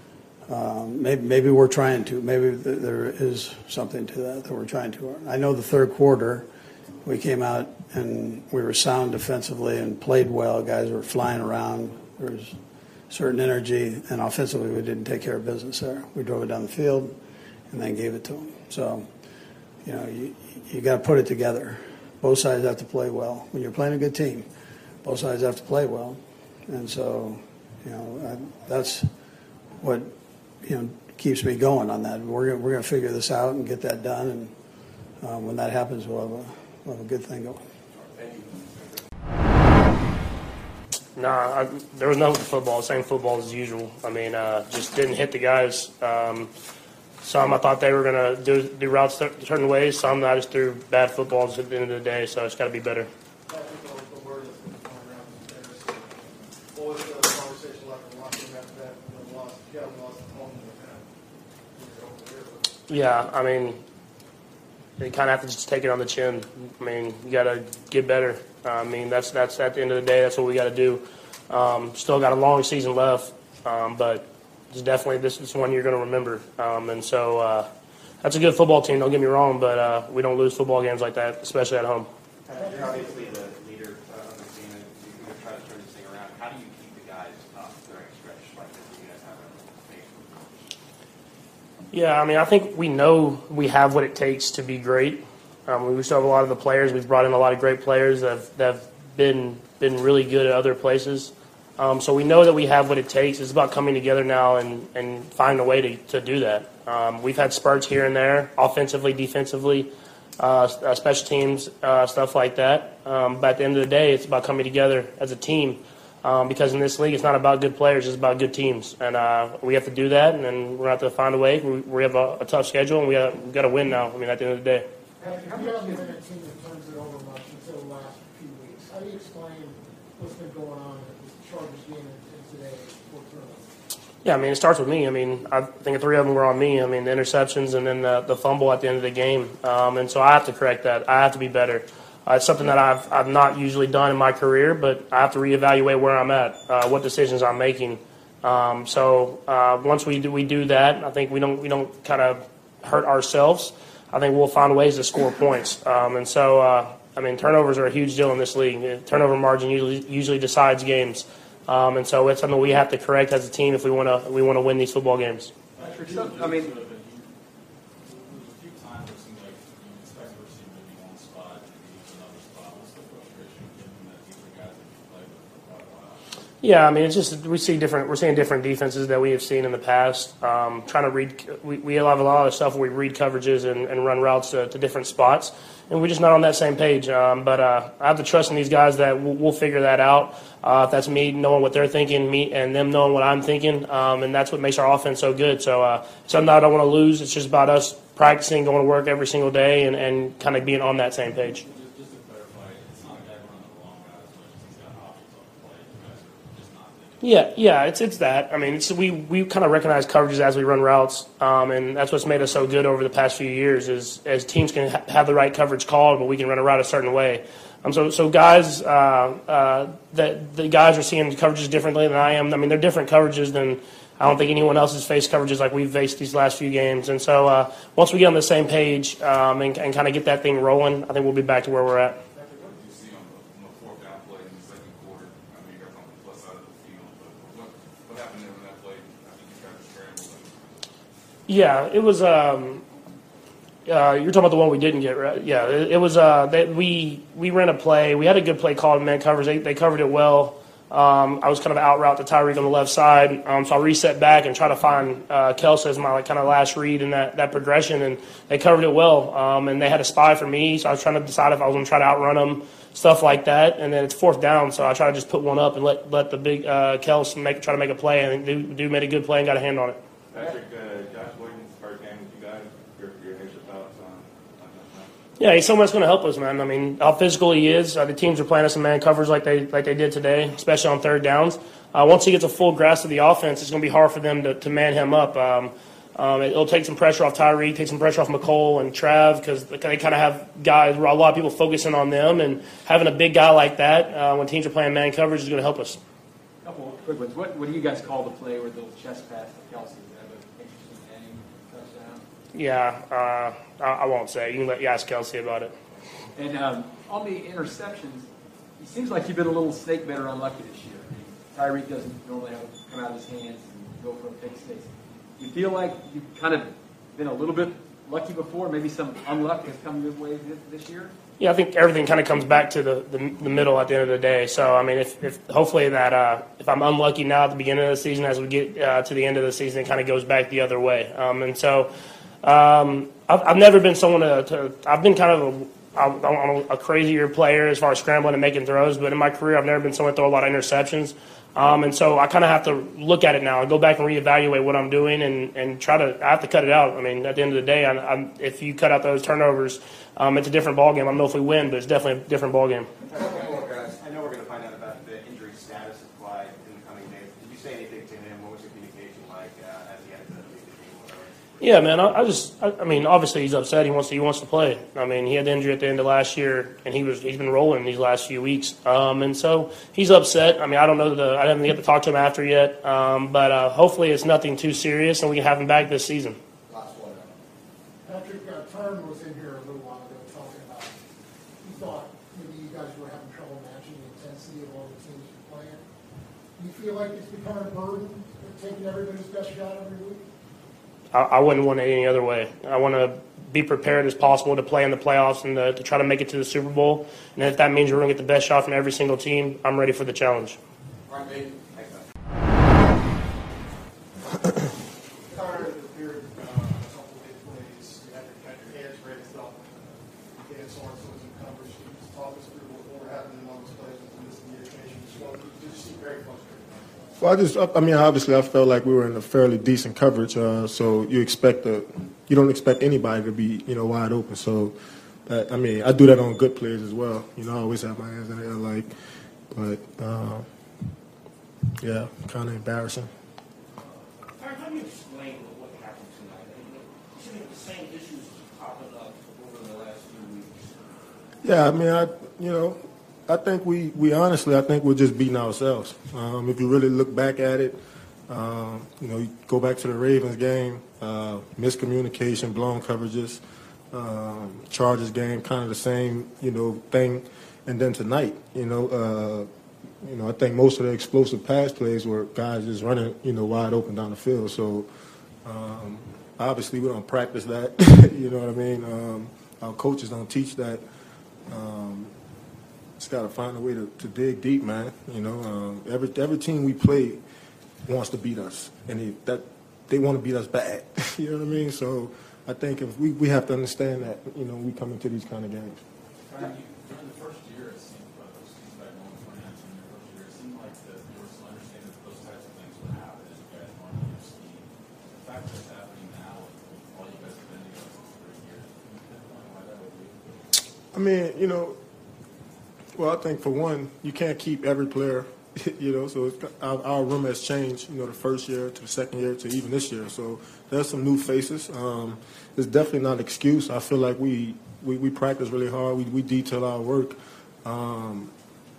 Um, maybe, maybe we're trying to. Maybe th- there is something to that that we're trying to. I know the third quarter, we came out and we were sound defensively and played well. Guys were flying around. There was certain energy, and offensively we didn't take care of business there. We drove it down the field and then gave it to them. So, you know, you you got to put it together. Both sides have to play well. When you're playing a good team, both sides have to play well. And so, you know, I, that's what, you know, keeps me going on that. We're gonna, we're going to figure this out and get that done. And uh, when that happens, we'll have a, we'll have a good thing going. Nah, I, there was nothing with the football. Same football as usual. I mean, uh, just didn't hit the guys. Um, some I thought they were going to do do routes certain ways. Some I just threw bad footballs at the end of the day. So it's got to be better. What was the conversation conversation like a locker room after that, you know, lost, Kevin lost the home with that. Yeah, I mean, you kind of have to just take it on the chin. I mean, you got to get better. Uh, I mean, that's that's at the end of the day, that's what we got to do. Um, still got a long season left, um, but it's definitely this is one you're going to remember. Um, and so uh, that's a good football team. Don't get me wrong, but uh, we don't lose football games like that, especially at home. You're obviously the leader uh, on the team, and you're going to try to turn this thing around. How do you keep the guys up during a stretch like this that you guys have faced? Yeah, I mean, I think we know we have what it takes to be great. Um, we still have a lot of the players. We've brought in a lot of great players that have, that have been been really good at other places. Um, so we know that we have what it takes. It's about coming together now and, and finding a way to, to do that. Um, we've had spurts here and there, offensively, defensively, uh, special teams, uh, stuff like that. Um, but at the end of the day, it's about coming together as a team. Um, because in this league, it's not about good players; it's about good teams, and uh, we have to do that. And then we're going to have to find a way. We, we have a, a tough schedule, and we got we got to win now. I mean, at the end of the day. How do you have been a team that turns it over much until the last few weeks? How do you explain what's been going on with the Chargers game in today for turnovers? Yeah, I mean, it starts with me. I mean, I think three of them were on me. I mean, the interceptions and then the, the fumble at the end of the game, um, and so I have to correct that. I have to be better. Uh, it's something that I've I've not usually done in my career, but I have to reevaluate where I'm at, uh, what decisions I'm making. Um, so uh, once we do we do that, I think we don't we don't kind of hurt ourselves. I think we'll find ways to score points. Um, and so uh, I mean, turnovers are a huge deal in this league. Turnover margin usually usually decides games, um, and so it's something we have to correct as a team if we want to we want to win these football games. I mean. Yeah, I mean, it's just we see different. We're seeing different defenses that we have seen in the past. Um, trying to read, we, we have a lot of stuff where we read coverages and, and run routes to, to different spots, and we're just not on that same page. Um, but uh, I have to trust in these guys that we'll, we'll figure that out. Uh, if that's me knowing what they're thinking, me and them knowing what I'm thinking, um, and that's what makes our offense so good. So uh, something I don't want to lose. It's just about us practicing, going to work every single day, and, and kind of being on that same page. Yeah, yeah, it's it's that. I mean, it's, we we kind of recognize coverages as we run routes, um, and that's what's made us so good over the past few years. Is as teams can ha- have the right coverage called, but we can run a route a certain way. Um, so so guys, uh, uh, that the guys are seeing coverages differently than I am. I mean, they're different coverages than I don't think anyone else has faced coverages like we've faced these last few games. And so uh, once we get on the same page um, and, and kind of get that thing rolling, I think we'll be back to where we're at. Yeah, it was. Um, uh, you're talking about the one we didn't get, right? Yeah, it, it was. Uh, they, we we ran a play. We had a good play called man covers. They they covered it well. Um, I was kind of out route to Tyreek on the left side, um, so I reset back and try to find uh, Kelsey as my like, kind of last read in that, that progression, and they covered it well. Um, and they had a spy for me, so I was trying to decide if I was going to try to outrun them, stuff like that. And then it's fourth down, so I try to just put one up and let let the big uh, Kelsey make try to make a play, and dude, dude made a good play and got a hand on it. Patrick, uh, Josh Williams, first game with you guys. Your, your initial thoughts on, on that? Yeah, he's someone that's going to help us, man. I mean, how physical he is. Uh, the teams are playing us in man covers like they like they did today, especially on third downs. Uh, once he gets a full grasp of the offense, it's going to be hard for them to, to man him up. Um, um, it'll take some pressure off Tyreek, take some pressure off McCole and Trav, because they kind of have guys, a lot of people focusing on them, and having a big guy like that uh, when teams are playing man coverage is going to help us. A couple of quick ones. What, what do you guys call the play where the chest pass to Kelsey? Yeah, uh, I, I won't say. You can let you ask Kelsey about it. And um, on the interceptions, it seems like you've been a little snake better unlucky this year. I mean, Tyreek doesn't normally have it come out of his hands and go for a pick six. You feel like you've kind of been a little bit lucky before? Maybe some unluck has come your way this, this year? Yeah, I think everything kind of comes back to the, the, the middle at the end of the day. So, I mean, if, if hopefully that uh, if I'm unlucky now at the beginning of the season, as we get uh, to the end of the season, it kind of goes back the other way. Um, and so um, I've, I've never been someone to, to – I've been kind of a, I'm, I'm a crazier player as far as scrambling and making throws, but in my career I've never been someone to throw a lot of interceptions. Um, and so I kind of have to look at it now and go back and reevaluate what I'm doing and, and try to – I have to cut it out. I mean, at the end of the day, I, I'm, if you cut out those turnovers, um, it's a different ballgame. I don't know if we win, but it's definitely a different ballgame. I know we're going to find out about the injury status of Clyde in the coming days. Did you was the communication like uh, as he had to leave the game? Whatever? Yeah, man. I, I just, I, I mean, obviously he's upset. He wants to, he wants to play. I mean, he had the injury at the end of last year, and he was, he's been rolling these last few weeks. Um, and so he's upset. I mean, I don't know the, I haven't get to talk to him after yet. Um, but uh, hopefully it's nothing too serious, and we can have him back this season. Patrick, uh, Turner was in here a little while ago talking about he thought maybe you guys were having trouble matching the intensity of all the teams you're playing. Do you feel like it's become a burden, taking everybody's best shot every week? I, I wouldn't want it any other way. I want to be prepared as possible to play in the playoffs and to, to try to make it to the Super Bowl. And if that means we're going to get the best shot from every single team, I'm ready for the challenge. All right, mate. Carter appeared uh, a couple of big plays. You had your, had your hands raised up. You had Sorensen was in coverage. Can you just talk us through what, what were happening on those plays with the miscommunication? You just seem very frustrated. Well, I just, I mean, obviously, I felt like we were in a fairly decent coverage. Uh, so you expect the, you don't expect anybody to be, you know, wide open. So, that, I mean, I do that on good players as well. You know, I always have my hands in the air, like, but uh, yeah, kind of embarrassing. How do you explain what happened tonight? I mean, you seem like the same issues popping up over the last few weeks. Yeah, I mean, I, you know. I think we, we honestly, I think we're just beating ourselves. Um, if you really look back at it, um, you know, you go back to the Ravens game, uh, miscommunication, blown coverages, um, Chargers game, kind of the same, you know, thing. And then tonight, you know, uh, you know, I think most of the explosive pass plays were guys just running, you know, wide open down the field. So um, obviously we don't practice that, you know what I mean? Um, our coaches don't teach that. Um, Just got to find a way to, to dig deep, man. You know, um, every every team we play wants to beat us, and they, that they want to beat us bad. You know what I mean? So I think if we, we have to understand that, you know, we come into these kind of games. During the first year, it seemed, but it seems like no one's going to answer in the first year. It seemed like that there was some understanding that those types of things would happen as you guys run your scheme. The fact that it's happening now, all you guys have been together for three years, can you pinpoint why that would be? I mean, you know. Well, I think for one, you can't keep every player, you know, so it's, our, our room has changed, you know, the first year to the second year to even this year. So there's some new faces. Um, it's definitely not an excuse. I feel like we, we, we practice really hard. We, we detail our work. Um,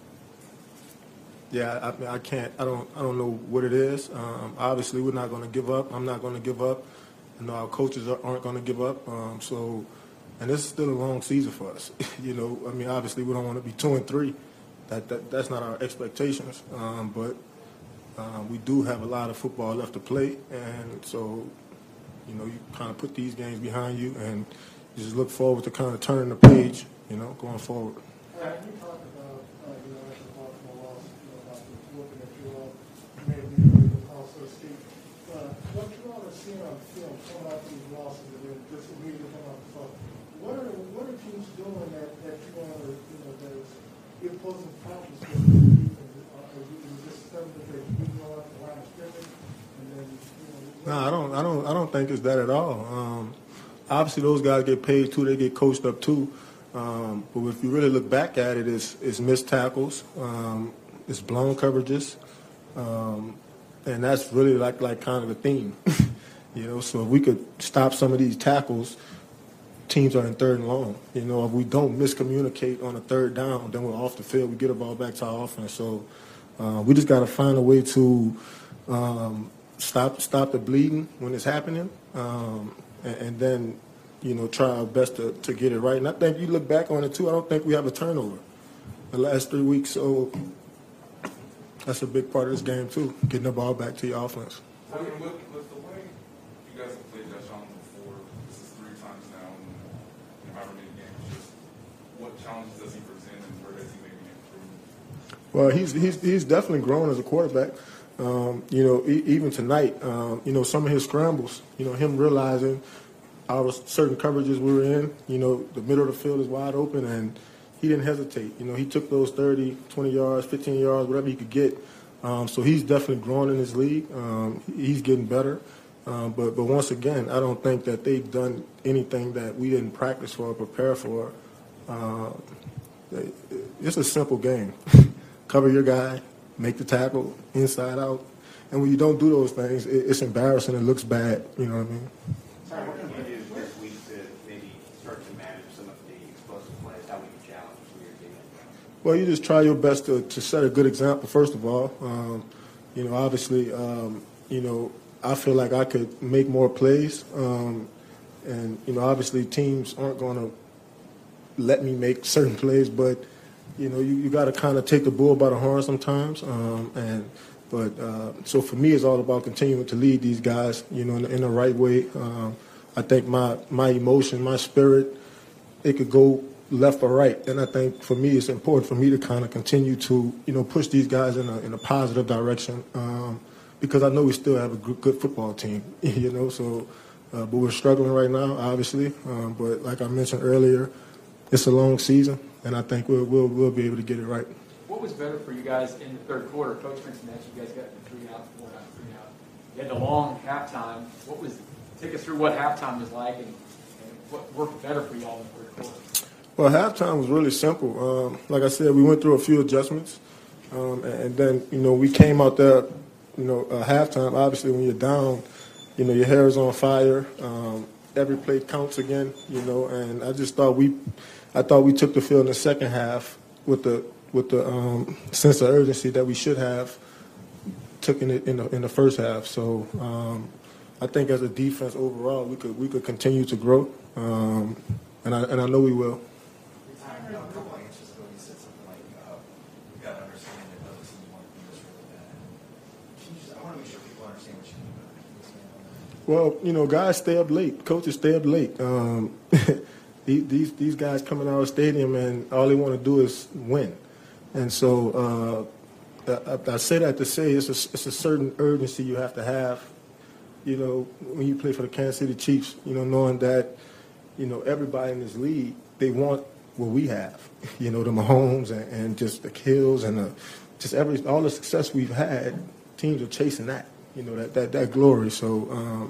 yeah, I mean, I can't, I don't, I don't know what it is. Um, obviously, we're not going to give up. I'm not going to give up. I know our coaches aren't going to give up. Um, so. And this is still a long season for us. You know, I mean, obviously we don't want to be two and three. That, that that's not our expectations. Um, but um, we do have a lot of football left to play, and so you know, you kind of put these games behind you, and you just look forward to kind of turning the page. You know, going forward. Uh, you talked about uh, you know, after the Baltimore loss, you know, about looking at your own, maybe the also Steve. Uh, what you all are seeing on film coming out these losses, and then just immediately coming out the phone. What are what are teams doing that, that you want to, you know, that is imposing problems for the defense? Are you just something that they're beating on the line of scrimmage, and then you know? No, I don't. I don't. I don't think it's that at all. Um, obviously, those guys get paid too. They get coached up too. Um, but if you really look back at it, it's, it's missed tackles, um, it's blown coverages, um, and that's really like like kind of the theme. You know, so if we could stop some of these tackles. Teams are in third and long. You know, if we don't miscommunicate on a third down, then we're off the field. We get the ball back to our offense. So uh, we just got to find a way to um, stop stop the bleeding when it's happening, um, and, and then, you know, try our best to, to get it right. And I think you look back on it, too, I don't think we have a turnover the last three weeks. So that's a big part of this game, too, getting the ball back to your offense. I mean, with, with the way you guys have played Josh Allen before, this is three times now in however many games, just what challenges does he present and where does he maybe improve? Well, he's he's he's definitely grown as a quarterback. Um, you know, e- even tonight, um, you know, some of his scrambles, you know, him realizing our certain coverages we were in, you know, the middle of the field is wide open, and he didn't hesitate. You know, he took those thirty, twenty yards, fifteen yards, whatever he could get. Um, so he's definitely growing in his league. Um, he's getting better. Um, but, but once again, I don't think that they've done anything that we didn't practice for or prepare for. Uh, it's a simple game. Cover your guy, make the tackle, inside out, And when you don't do those things, it, it's embarrassing. It looks bad. You know what I mean? Sorry, what can you do this week to maybe start to manage some of the explosive plays? How would you challenge some of your teammates? Well, you just try your best to, to set a good example, first of all. Um, you know, obviously, um, you know, I feel like I could make more plays. Um, and, you know, obviously teams aren't going to let me make certain plays, but, you know, you, you got to kind of take the bull by the horn sometimes. Um, and But uh, so for me, it's all about continuing to lead these guys, you know, in, in the right way. Um, I think my, my emotion, my spirit, it could go left or right. And I think for me, it's important for me to kind of continue to, you know, push these guys in a, in a positive direction um, because I know we still have a good, good football team, you know. So, uh, but we're struggling right now, obviously. Um, but like I mentioned earlier, it's a long season, and I think we'll, we'll, we'll be able to get it right. What was better for you guys in the third quarter? Coach mentioned that you guys got the three out, four out, three out. You had the long halftime. What was? Take us through what halftime was like, and, and what worked better for y'all in the third quarter. Well, halftime was really simple. Um, like I said, we went through a few adjustments, um, and, and then you know we came out there. You know, uh, halftime. Obviously, when you're down, you know your hair is on fire. Um, every play counts again. You know, and I just thought we, I thought we took the field in the second half with the. with the um, sense of urgency that we should have taken it in the in the first half. So um, I think as a defense overall, we could we could continue to grow, um, and I and I know we will. A couple of inches ago, you said something like, uh, "You got to understand that other teams want to do this really bad." Can you just, I want to make sure people understand what you mean by that. Well, you know, guys stay up late. Coaches stay up late. Um, these these guys come in our stadium and all they want to do is win. And so uh, I, I say that to say it's a, it's a certain urgency you have to have, you know, when you play for the Kansas City Chiefs, you know, knowing that, you know, everybody in this league, they want what we have, you know, the Mahomes and, and just the kills and the, just every all the success we've had, teams are chasing that, you know, that, that, that glory. So, um,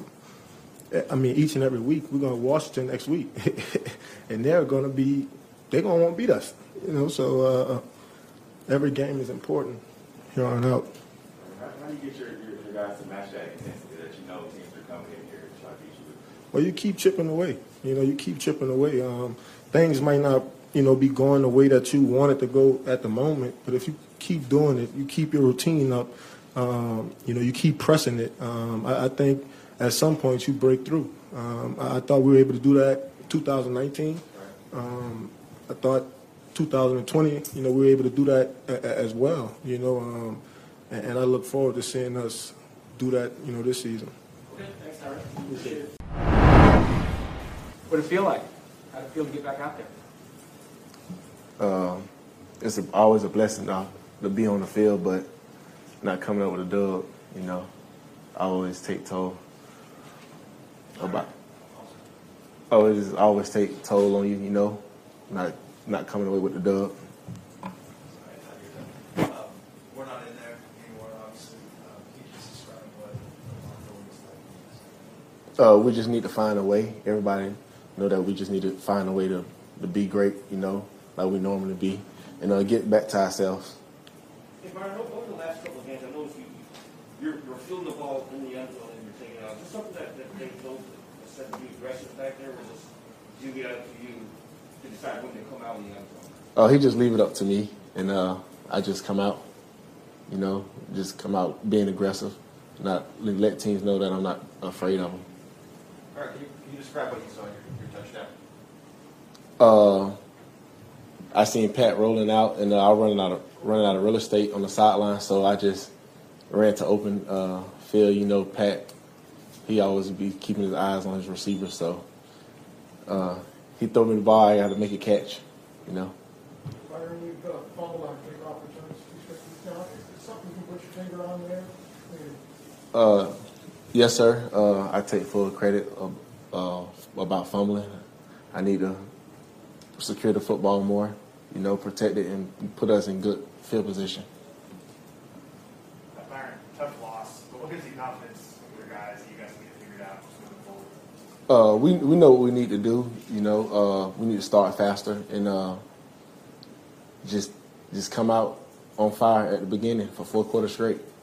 I mean, each and every week, we're going to Washington next week, and they're going to be, they're going to want to beat us, you know, so uh, every game is important here on out. How, how do you get your, your, your guys to match that intensity that you know teams are coming in here to try to beat you with? Well, you keep chipping away. You know, you keep chipping away. Um, things might not, you know, be going the way that you want it to go at the moment, but if you keep doing it, you keep your routine up, um, you know, you keep pressing it. Um, I, I think at some point you break through. Um, I, I thought we were able to do that in two thousand nineteen. Um, I thought two thousand twenty, you know, we were able to do that a, a, as well, you know, um, and, and I look forward to seeing us do that, you know, this season. Okay, thanks, Tyler. Appreciate it. What did it feel like? How did it feel to get back out there? Um, it's a, always a blessing uh, to be on the field, but not coming up with a dub, you know. I always take toll about. Oh, it just always take toll on you, you know, not not coming away with the dub. Um, we're not in there anymore, obviously. Um, can you just describe what the like? Uh, we just need to find a way. Everybody know that we just need to find a way to, to be great, you know, like we normally be, and uh, get back to ourselves. Hey, Byron, over the last couple of games, I noticed you, you're, you're fielding the ball in the end zone and you're taking it out. Is this something that, that they told said to be aggressive back there, or was this you get up to you to decide when to come out in the end zone? Oh, he just leave it up to me, and uh, I just come out, you know, just come out being aggressive, not let teams know that I'm not afraid of them. All right, can you, can you describe what you saw in your, your touchdown? Uh, I seen Pat rolling out, and uh, I was running out of running out of real estate on the sideline, so I just ran to open uh, field. You know, Pat, he always be keeping his eyes on his receiver, so uh, he threw me the ball. I got to make a catch, you know. Byron, you've got a fumble on kickoff returns. Now, is something you can put your finger on there? Uh, yes, sir. Uh, I take full credit of, uh, about fumbling. I need to secure the football more, you know, protect it and put us in good field position. Byron, tough loss, but what gives you confidence with your guys that you guys can get it figured out moving forward? Uh, we we know what we need to do. You know, uh, we need to start faster and uh, just just come out on fire at the beginning for four quarters straight.